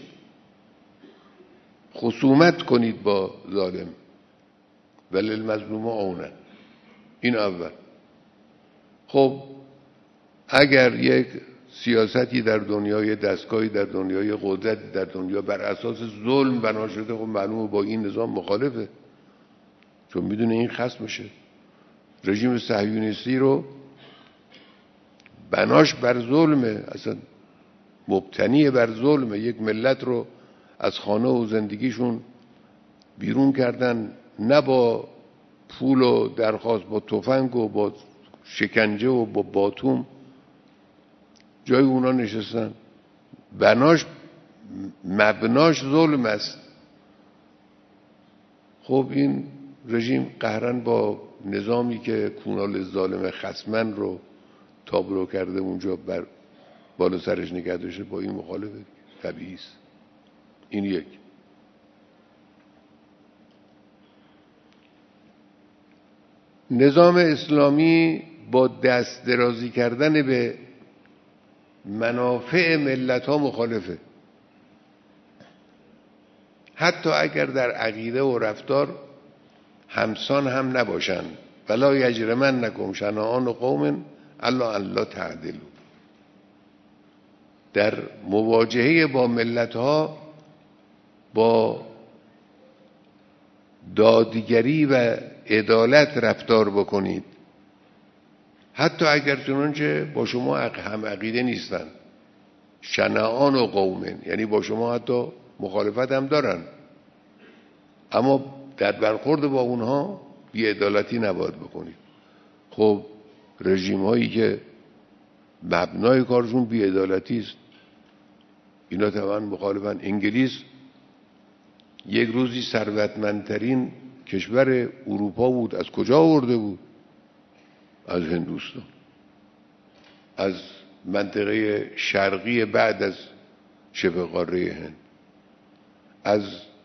خصومت کنید با ظالم، وللمظلوم عونه. این اول. خب اگر یک سیاستی در دنیای دستگاهی در دنیای قدرت در دنیا بر اساس ظلم بنا شده، خب معلومه با این نظام مخالفه، چون میدونه این خصم میشه. رژیم صهیونیستی رو بناش بر ظلمه، اصلا مبتنی بر ظلمه. یک ملت رو از خانه و زندگیشون بیرون کردن، نه با پول و درخواست، با تفنگ و با شکنجه و با باتوم جای اونا نشستن. بناش مبناش ظلم است. خب این رژیم قهرن با نظامی که کونال ظالم خصمن رو تابلو کرده اونجا بر بالا سرش نگه داشته، با این مخالفه، طبیعی است. این یک. نظام اسلامی با دست درازی کردن به منافع ملت ها مخالفه، حتی اگر در عقیده و رفتار همسان هم نباشن. ولا یجرمنکم شنآن قوم الا ان لا تعدلوا. در مواجهه با ملت ها با دادگری و عدالت رفتار بکنید، حتی اگر چنانچه با شما هم عقیده نیستن. شنآن و قوم یعنی با شما حتی مخالفت هم دارن، اما در برخورد با اونها بی‌عدالتی نباید بکنید. خب رژیم هایی که مبنای کارشون بی‌عدالتی است اینا طبعا مخالفن. انگلیس یک روزی ثروتمندترین کشور اروپا بود. از کجا آورده بود؟ از هندوستان، از منطقه شرقی بعد از شبه قاره هند، از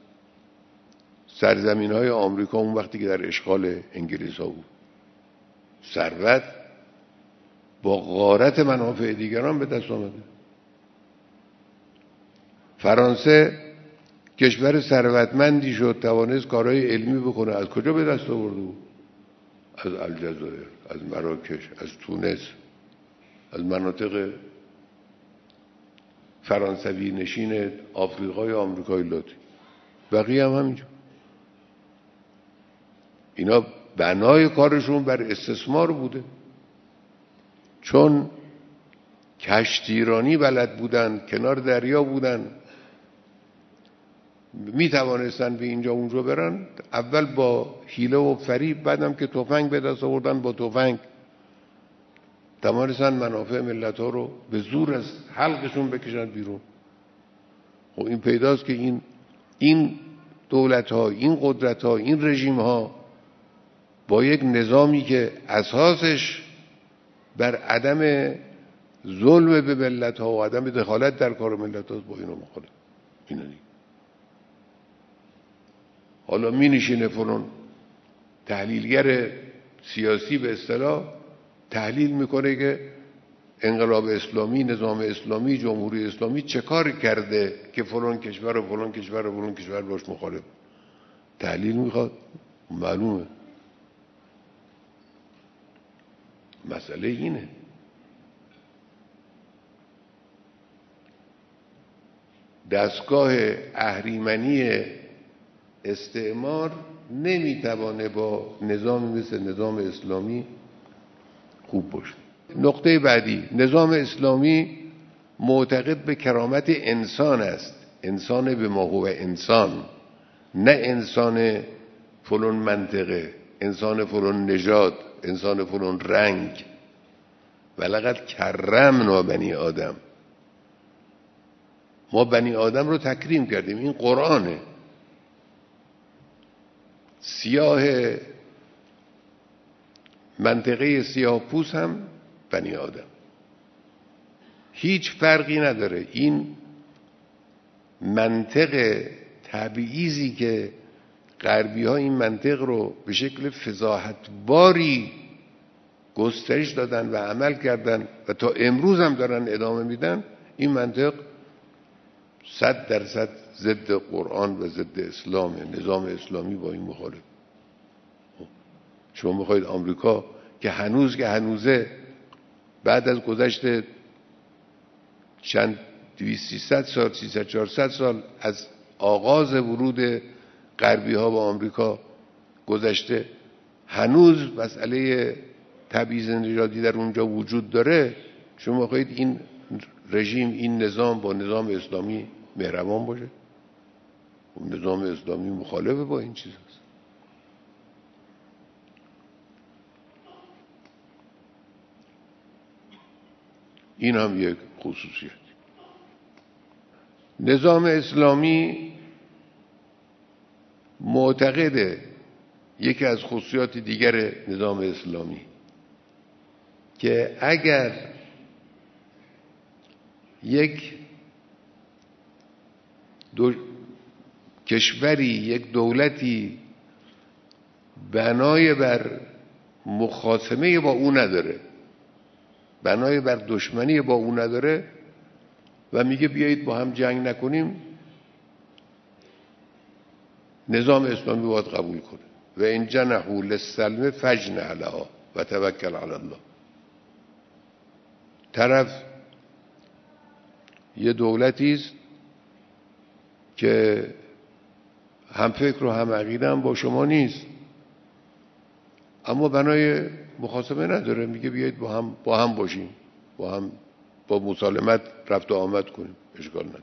سرزمین های آمریکا اون وقتی که در اشغال انگلیس ها بود. ثروت با غارت منافع دیگران به دست آمده. فرانسه کشور ثروتمندی شد، توانست کارهای علمی بکنه. از کجا به دست آورده بود؟ از الجزایر، از مراکش، از تونس، از مناطق فرانسوی نشین آفریقای آمریکای لاتین. بقیه هم همینجور. اینا بنای کارشون بر استثمار بوده، چون کشتیرانی بلد بودن، کنار دریا بودن، می توانستن به اینجا اونجا برن، اول با حیله و فریب، بعدم که تفنگ به دست آوردن با تفنگ توانستن منافع ملت ها رو به زور از حلقشون بکشن بیرون. خب این پیداست که این دولت ها، این قدرت ها، این رژیم ها با یک نظامی که اساسش بر عدم ظلم به ملت ها و عدم دخالت در کار ملت ها با اینو مخالف. اینو دیگه حالا می نشینه فلان تحلیلگر سیاسی به اصطلاح تحلیل میکنه که انقلاب اسلامی، نظام اسلامی، جمهوری اسلامی چه کار کرده که فلان کشور و فلان کشور و فلان کشور باش مخالف. تحلیل میخواد، معلومه. مسئله اینه. دستگاه اهریمنی استعمار نمیتوانه با نظامی مثل نظام اسلامی خوب باشه. نقطه بعدی، نظام اسلامی معتقد به کرامت انسان است. انسان به ما هو انسان، نه انسان فلان منطقه، انسان فلان نژاد، انسان فلان رنگ. ولقد کرمنا بنی آدم. ما بنی آدم رو تکریم کردیم. این قرآنه. سیاه منطقه سیاه پوست هم بنی آدم، هیچ فرقی نداره. این منطق تبعیضی که غربی ها این منطق رو به شکل فضاحتباری گسترش دادن و عمل کردن و تا امروز هم دارن ادامه میدن، این منطق 100% ضد قرآن و ضد اسلامه. نظام اسلامی با این مخالف. شما میخواید آمریکا که هنوزه بعد از گذشت چند 200-300 سال 300-400 سال از آغاز ورود غربی ها به آمریکا گذشته، هنوز مسئله تبعیض نژادی در اونجا وجود داره. شما میخواید این رژیم، این نظام با نظام اسلامی مهربان باشه؟ نظام اسلامی مخالفه با این چیز هست. این هم یک خصوصیت. نظام اسلامی معتقده، یکی از خصوصیات دیگر نظام اسلامی، که اگر یک کشوری، یک دولتی بنای بر مخاصمه با او نداره، بنای بر دشمنی با او نداره و میگه بیایید با هم جنگ نکنیم، نظام اسلامی باید قبول کنه. و این جنحوا للسلم فاجنح لها و توکل علی الله. طرف یه دولتی است که هم فکر و هم عقیده هم با شما نیست، اما بنای مخاصمه نداره، میگه بیایید با هم باشیم، با مسالمت رفت و آمد کنیم، اشکال نداره.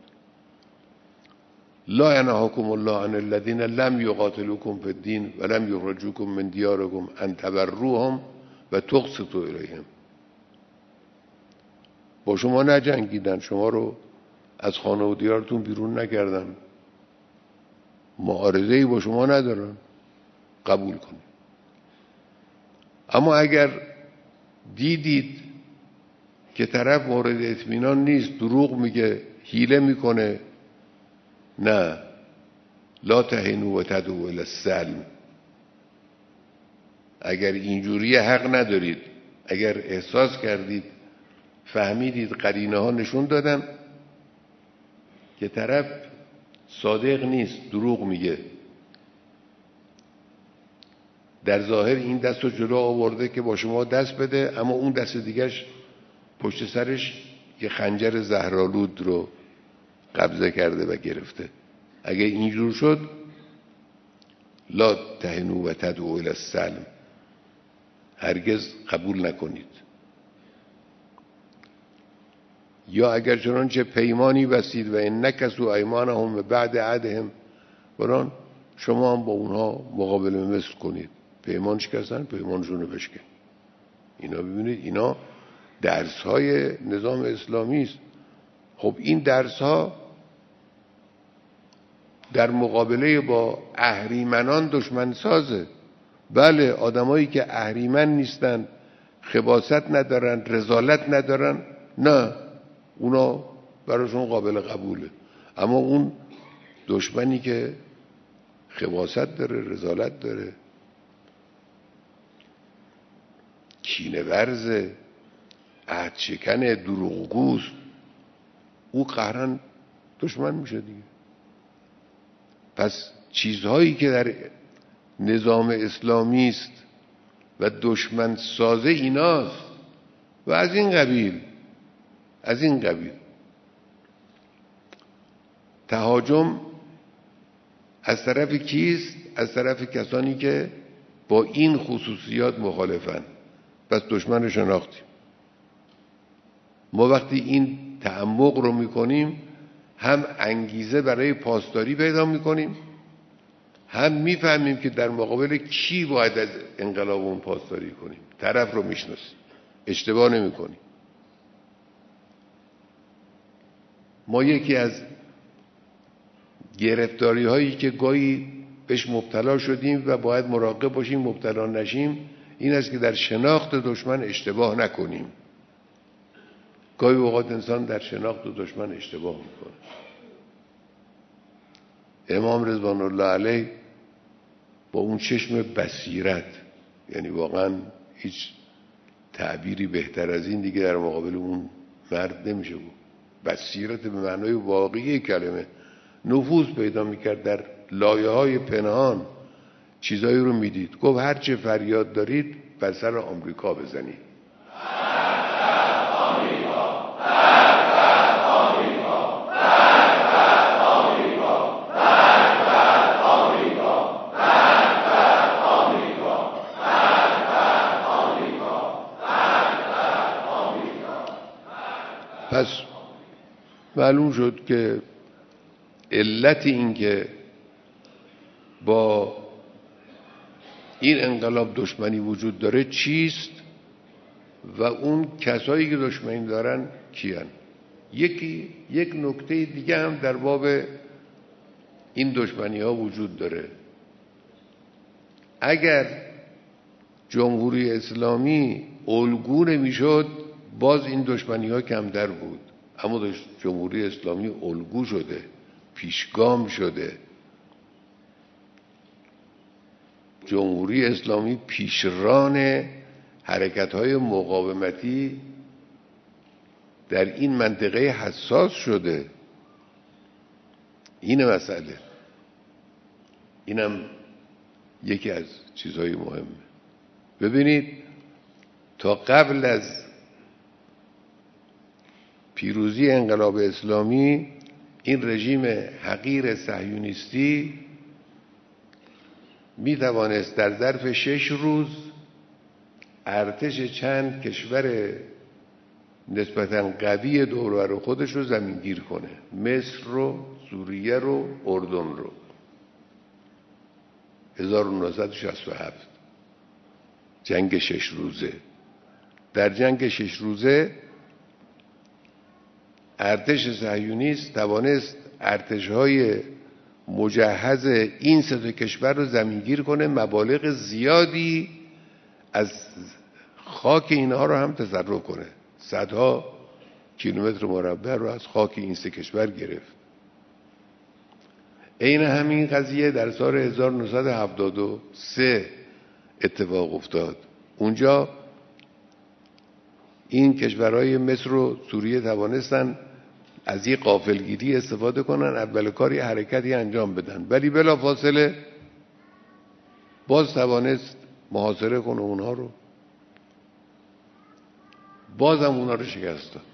لا ینهاکم الله عن الذین لم یقاتلوکم فی الدین و لم یخرجوکم من دیارکم ان تبروهم و تقسطوا الیهم. با شما نجنگیدن، شما رو از خانه و دیارتون بیرون نکردن، معارضه‌ای با شما ندارن، قبول کنید. اما اگر دیدید که طرف مورد اطمینان نیست، دروغ میگه، حیله میکنه، نه، لا تهنوا و تدعوا الی السلم. اگر اینجوری حق ندارید، اگر احساس کردید، فهمیدید، قرینه ها نشون دادن که طرف صادق نیست، دروغ میگه، در ظاهر این دست رو جلو آورده که با شما دست بده، اما اون دست دیگرش پشت سرش یه خنجر زهرآلود رو قبضه کرده و گرفته. اگه اینجور شد، لا تهنوا و تدعوا الی السلم، هرگز قبول نکنید. یا اگر چنانچه پیمانی بستید و ان نکثوا ایمانهم بعد عهدهم بران شما هم با اونها مقابله مثل کنید. پیمان شکستن، پیمانشون رو بشکن. اینا ببینید اینا درس های نظام اسلامی است. خب این درس ها در مقابله با اهریمنان دشمن سازه. بله آدمایی که اهریمن نیستن، خباثت ندارن، رذالت ندارن، نه اونا براشون قابل قبوله. اما اون دشمنی که خباثت داره، رذالت داره، کینه ورزه، عهد شکن، دروغگوست، او قهرن دشمن میشه دیگه. پس چیزهایی که در نظام اسلامی است و دشمن سازه ایناست و از این قبیل تهاجم از طرف کیست؟ از طرف کسانی که با این خصوصیات مخالفن. پس دشمن رو شناختیم. ما وقتی این تعمق رو میکنیم هم انگیزه برای پاسداری پیدا میکنیم، هم میفهمیم که در مقابل کی باید از انقلاب اون پاسداری کنیم. طرف رو میشناسیم، اشتباه نمیکنیم. ما یکی از گرفتاری هایی که گاهی بهش مبتلا شدیم و باید مراقب باشیم مبتلا نشیم این است که در شناخت دشمن اشتباه نکنیم. گاهی اوقات انسان در شناخت دشمن اشتباه میکنه. امام رضوان الله علیه با اون چشم بصیرت، یعنی واقعا هیچ تعبیری بهتر از این دیگه در مقابل اون مرد نمیشه بود، بصیرت به معنای واقعی کلمه، نفوذ پیدا میکرد در لایه های پنهان، چیزایی رو میدید. گفت هر چه فریاد دارید بر سر آمریکا بزنید. پس معلوم شد که علت این که با این انقلاب دشمنی وجود داره چیست و اون کسایی که دشمنی دارن کیان. یک نکته دیگه هم در باب این دشمنی ها وجود داره. اگر جمهوری اسلامی الگو نمیشد باز این دشمنی ها کمتر بود، اما جمهوری اسلامی الگو شده، پیشگام شده. جمهوری اسلامی پیشران حرکت‌های مقاومتی در این منطقه حساس شده. این مسئله، اینم یکی از چیزهای مهمه. ببینید تا قبل از پیروزی انقلاب اسلامی این رژیم حقیر صهیونیستی می توانست در ظرف 6 روز ارتش چند کشور نسبتاً قوی دور و بر خودش رو زمینگیر کنه، مصر رو، سوریه رو، اردن رو. 1967 جنگ 6 روزه. در جنگ 6 روزه ارتش صهیونیست توانست ارتش‌های مجهز این سه کشور رو زمینگیر کنه، مبالغ زیادی از خاک اینها رو هم تصرف کنه. صدها کیلومتر مربع رو از خاک این سه کشور گرفت. عین همین قضیه در سال 1973 اتفاق افتاد. اونجا این کشورهای مصر و سوریه توانستن از یک غافلگیری استفاده کنن، اول کاری حرکتی انجام بدن، ولی بلافاصله باز توانست محاصره کنه اونها رو، باز هم اونها رو شکست داد.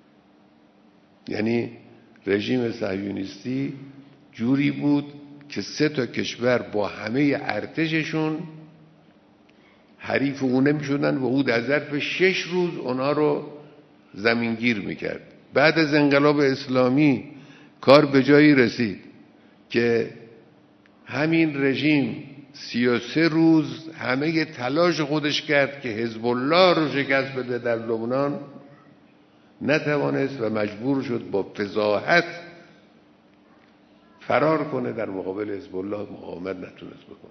یعنی رژیم صهیونیستی جوری بود که 3 کشور با همه ارتششون حریف اون نمی‌شدن و او در ظرف 6 روز اونها رو زمینگیر میکرد. بعد از انقلاب اسلامی کار به جایی رسید که همین رژیم 33 روز همه تلاش خودش کرد که حزب الله رو شکست بده در لبنان، نتوانست و مجبور شد با فضاحت فرار کنه، در مقابل حزب الله مقاومت نتونست بکنه.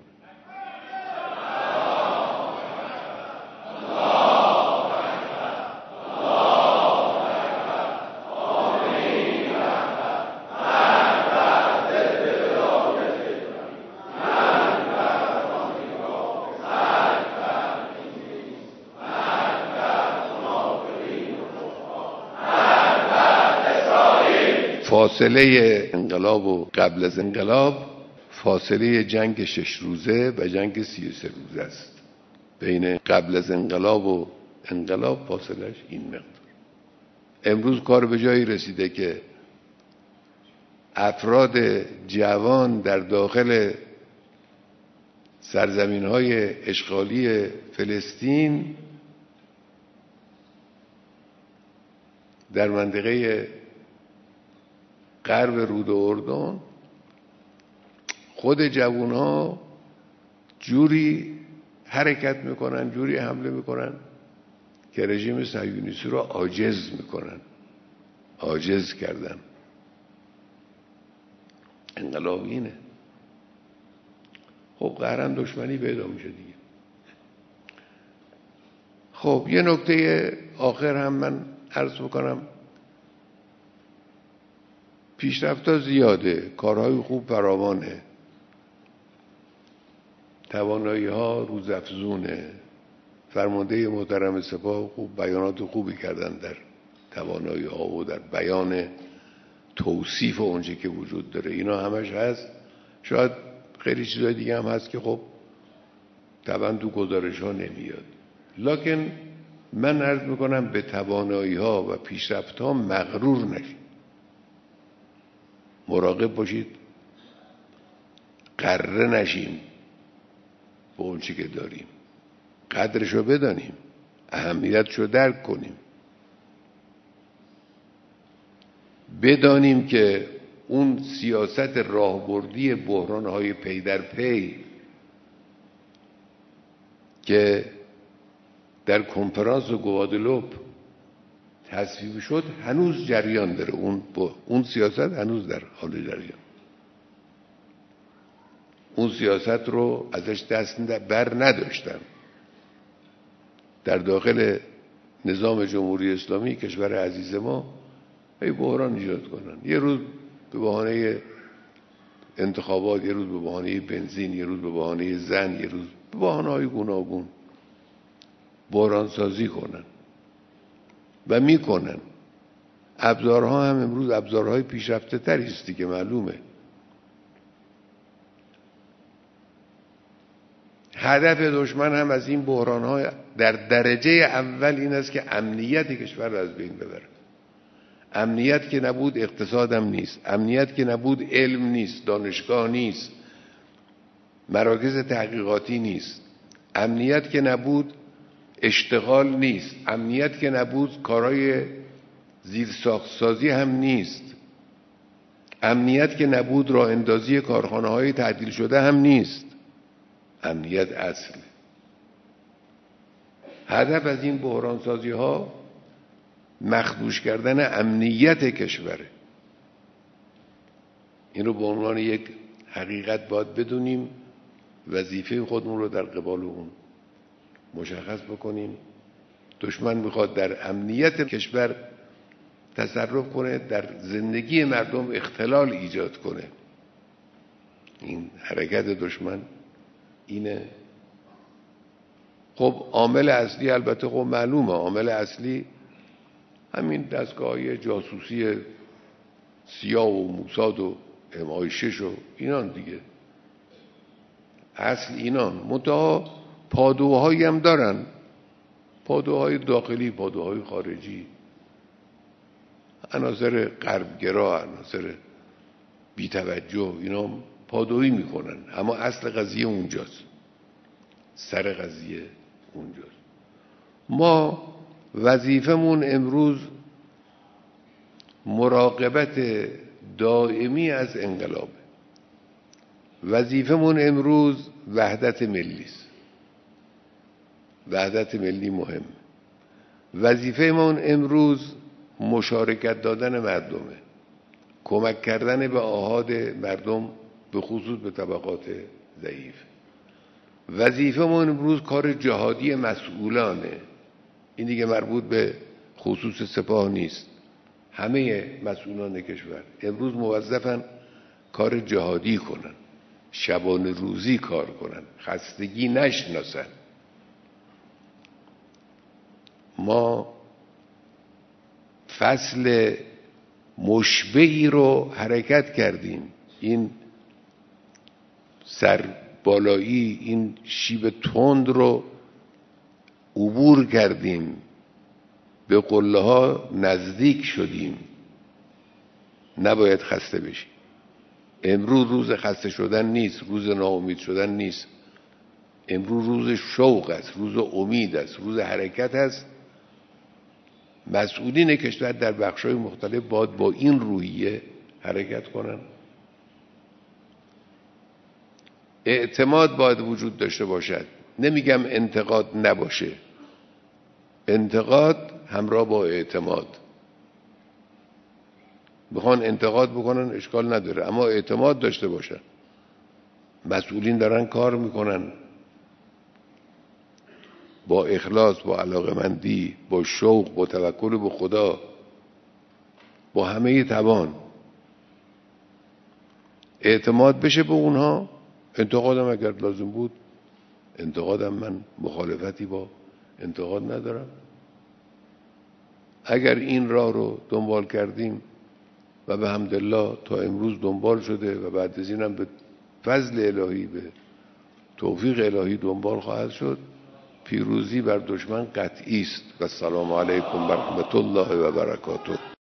فاصله انقلاب و قبل از انقلاب فاصله جنگ 6 روزه و جنگ 33 روزه است. بین قبل از انقلاب و انقلاب فاصلهش این مقدار. امروز کار به جایی رسیده که افراد جوان در داخل سرزمین‌های اشغالی فلسطین در منطقه غرب رود اردن خود جوانها جوری حرکت میکنن، جوری حمله میکنن که رژیم صهیونیستی رو عاجز میکنن، عاجز کردن. انقلاب اینه. خب قهرن دشمنی پیدا میشه دیگه. خب یه نکته آخر هم من عرض بکنم. پیشرفت‌ها زیاده، کارهای خوب فراوانه، توانایی‌ها روزافزونه. فرمانده محترم سپاه خوب بیانات خوبی کردن در توانایی‌ها و در بیان توصیف اونچه که وجود داره. اینا همش هست. شاید خیلی چیزای دیگه هم هست که خب طبعا تو گزارش‌ها نمیاد. لکن من عرض میکنم به توانایی‌ها و پیشرفت‌ها مغرور نشید. مراقب باشید غره نشیم به اون چی که داریم، قدرشو بدانیم، اهمیتشو درک کنیم، بدانیم که اون سیاست راهبردی بحران‌های پی در پی که در کنفرانس گوادلوپ تصویب شد هنوز جریان داره. اون سیاست هنوز در حال جریان. اون سیاست رو ازش دست بر نداشتن. در داخل نظام جمهوری اسلامی کشور عزیز ما ای بحران ایجاد کنن. یه روز به بهانه انتخابات، یه روز به بهانه بنزین، یه روز به بهانه زن، یه روز به بهانه‌های گوناگون بحران سازی کنن و میکنن. ابزارها هم امروز ابزارهای پیشرفته تری است که معلومه. هدف دشمن هم از این بحرانها در درجه اول این است که امنیت کشور را از بین ببره. امنیت که نبود اقتصادم نیست، امنیت که نبود علم نیست، دانشگاه نیست، مراکز تحقیقاتی نیست، امنیت که نبود اشتغال نیست، امنیت که نبود کارهای زیرساخت‌سازی هم نیست، امنیت که نبود راه اندازی کارخانه‌های تعطیل شده هم نیست. امنیت اصل. هدف از این بحران سازی ها مخدوش کردن امنیت کشوره. این رو به عنوان یک حقیقت باید بدونیم، وظیفه خودمون رو در قبال اون مشخص بکنیم. دشمن میخواد در امنیت کشور تصرف کنه، در زندگی مردم اختلال ایجاد کنه. این حرکت دشمن اینه. خب عامل اصلی البته خب معلومه، عامل اصلی همین دستگاه‌های جاسوسی سیا و موساد و MI6 و اینان دیگه. اصل اینان. منتها پادوهایی هم دارن، پادوهای داخلی، پادوهای خارجی، عناصر غربگرا، عناصر بی‌توجه، اینا پادویی میکنن. اما اصل قضیه اونجاست، سر قضیه اونجاست. ما وظیفمون امروز مراقبت دائمی از انقلاب وظیفمون امروز وحدت ملی است. وحدت ملی مهم. وظیفمون امروز مشارکت دادن مردمه، کمک کردن به آحاد مردم، به خصوص به طبقات ضعیف. وظیفمون امروز کار جهادی مسئولانه. این دیگه مربوط به خصوص سپاه نیست. همه مسئولان کشور امروز موظفن کار جهادی کنن، شبانه روزی کار کنن، خستگی نشناسن. ما فصل مشبعی رو حرکت کردیم. این سربالایی، این شیب تند رو عبور کردیم، به قله ها نزدیک شدیم. نباید خسته بشیم. امروز روز خسته شدن نیست، روز ناامید شدن نیست. امروز روز شوق است، روز امید است، روز حرکت است. مسئولین کشور در بخش‌های مختلف باید با این روحیه حرکت کنن. اعتماد باید وجود داشته باشد. نمیگم انتقاد نباشه، انتقاد همراه با اعتماد. بخوان انتقاد بکنن اشکال نداره، اما اعتماد داشته باشن. مسئولین دارن کار میکنن با اخلاص، با علاقه‌مندی، با شوق، با توکل به خدا، با همه توان. اعتماد بشه به اونها. انتقادم اگر لازم بود، انتقادم من مخالفتی با انتقاد ندارم. اگر این راه رو دنبال کردیم و به حمدالله تا امروز دنبال شده و بعد از اینم به فضل الهی، به توفیق الهی دنبال خواهد شد، پیروزی بر دشمن قطعی است. و السلام علیکم و رحمت الله و برکاته.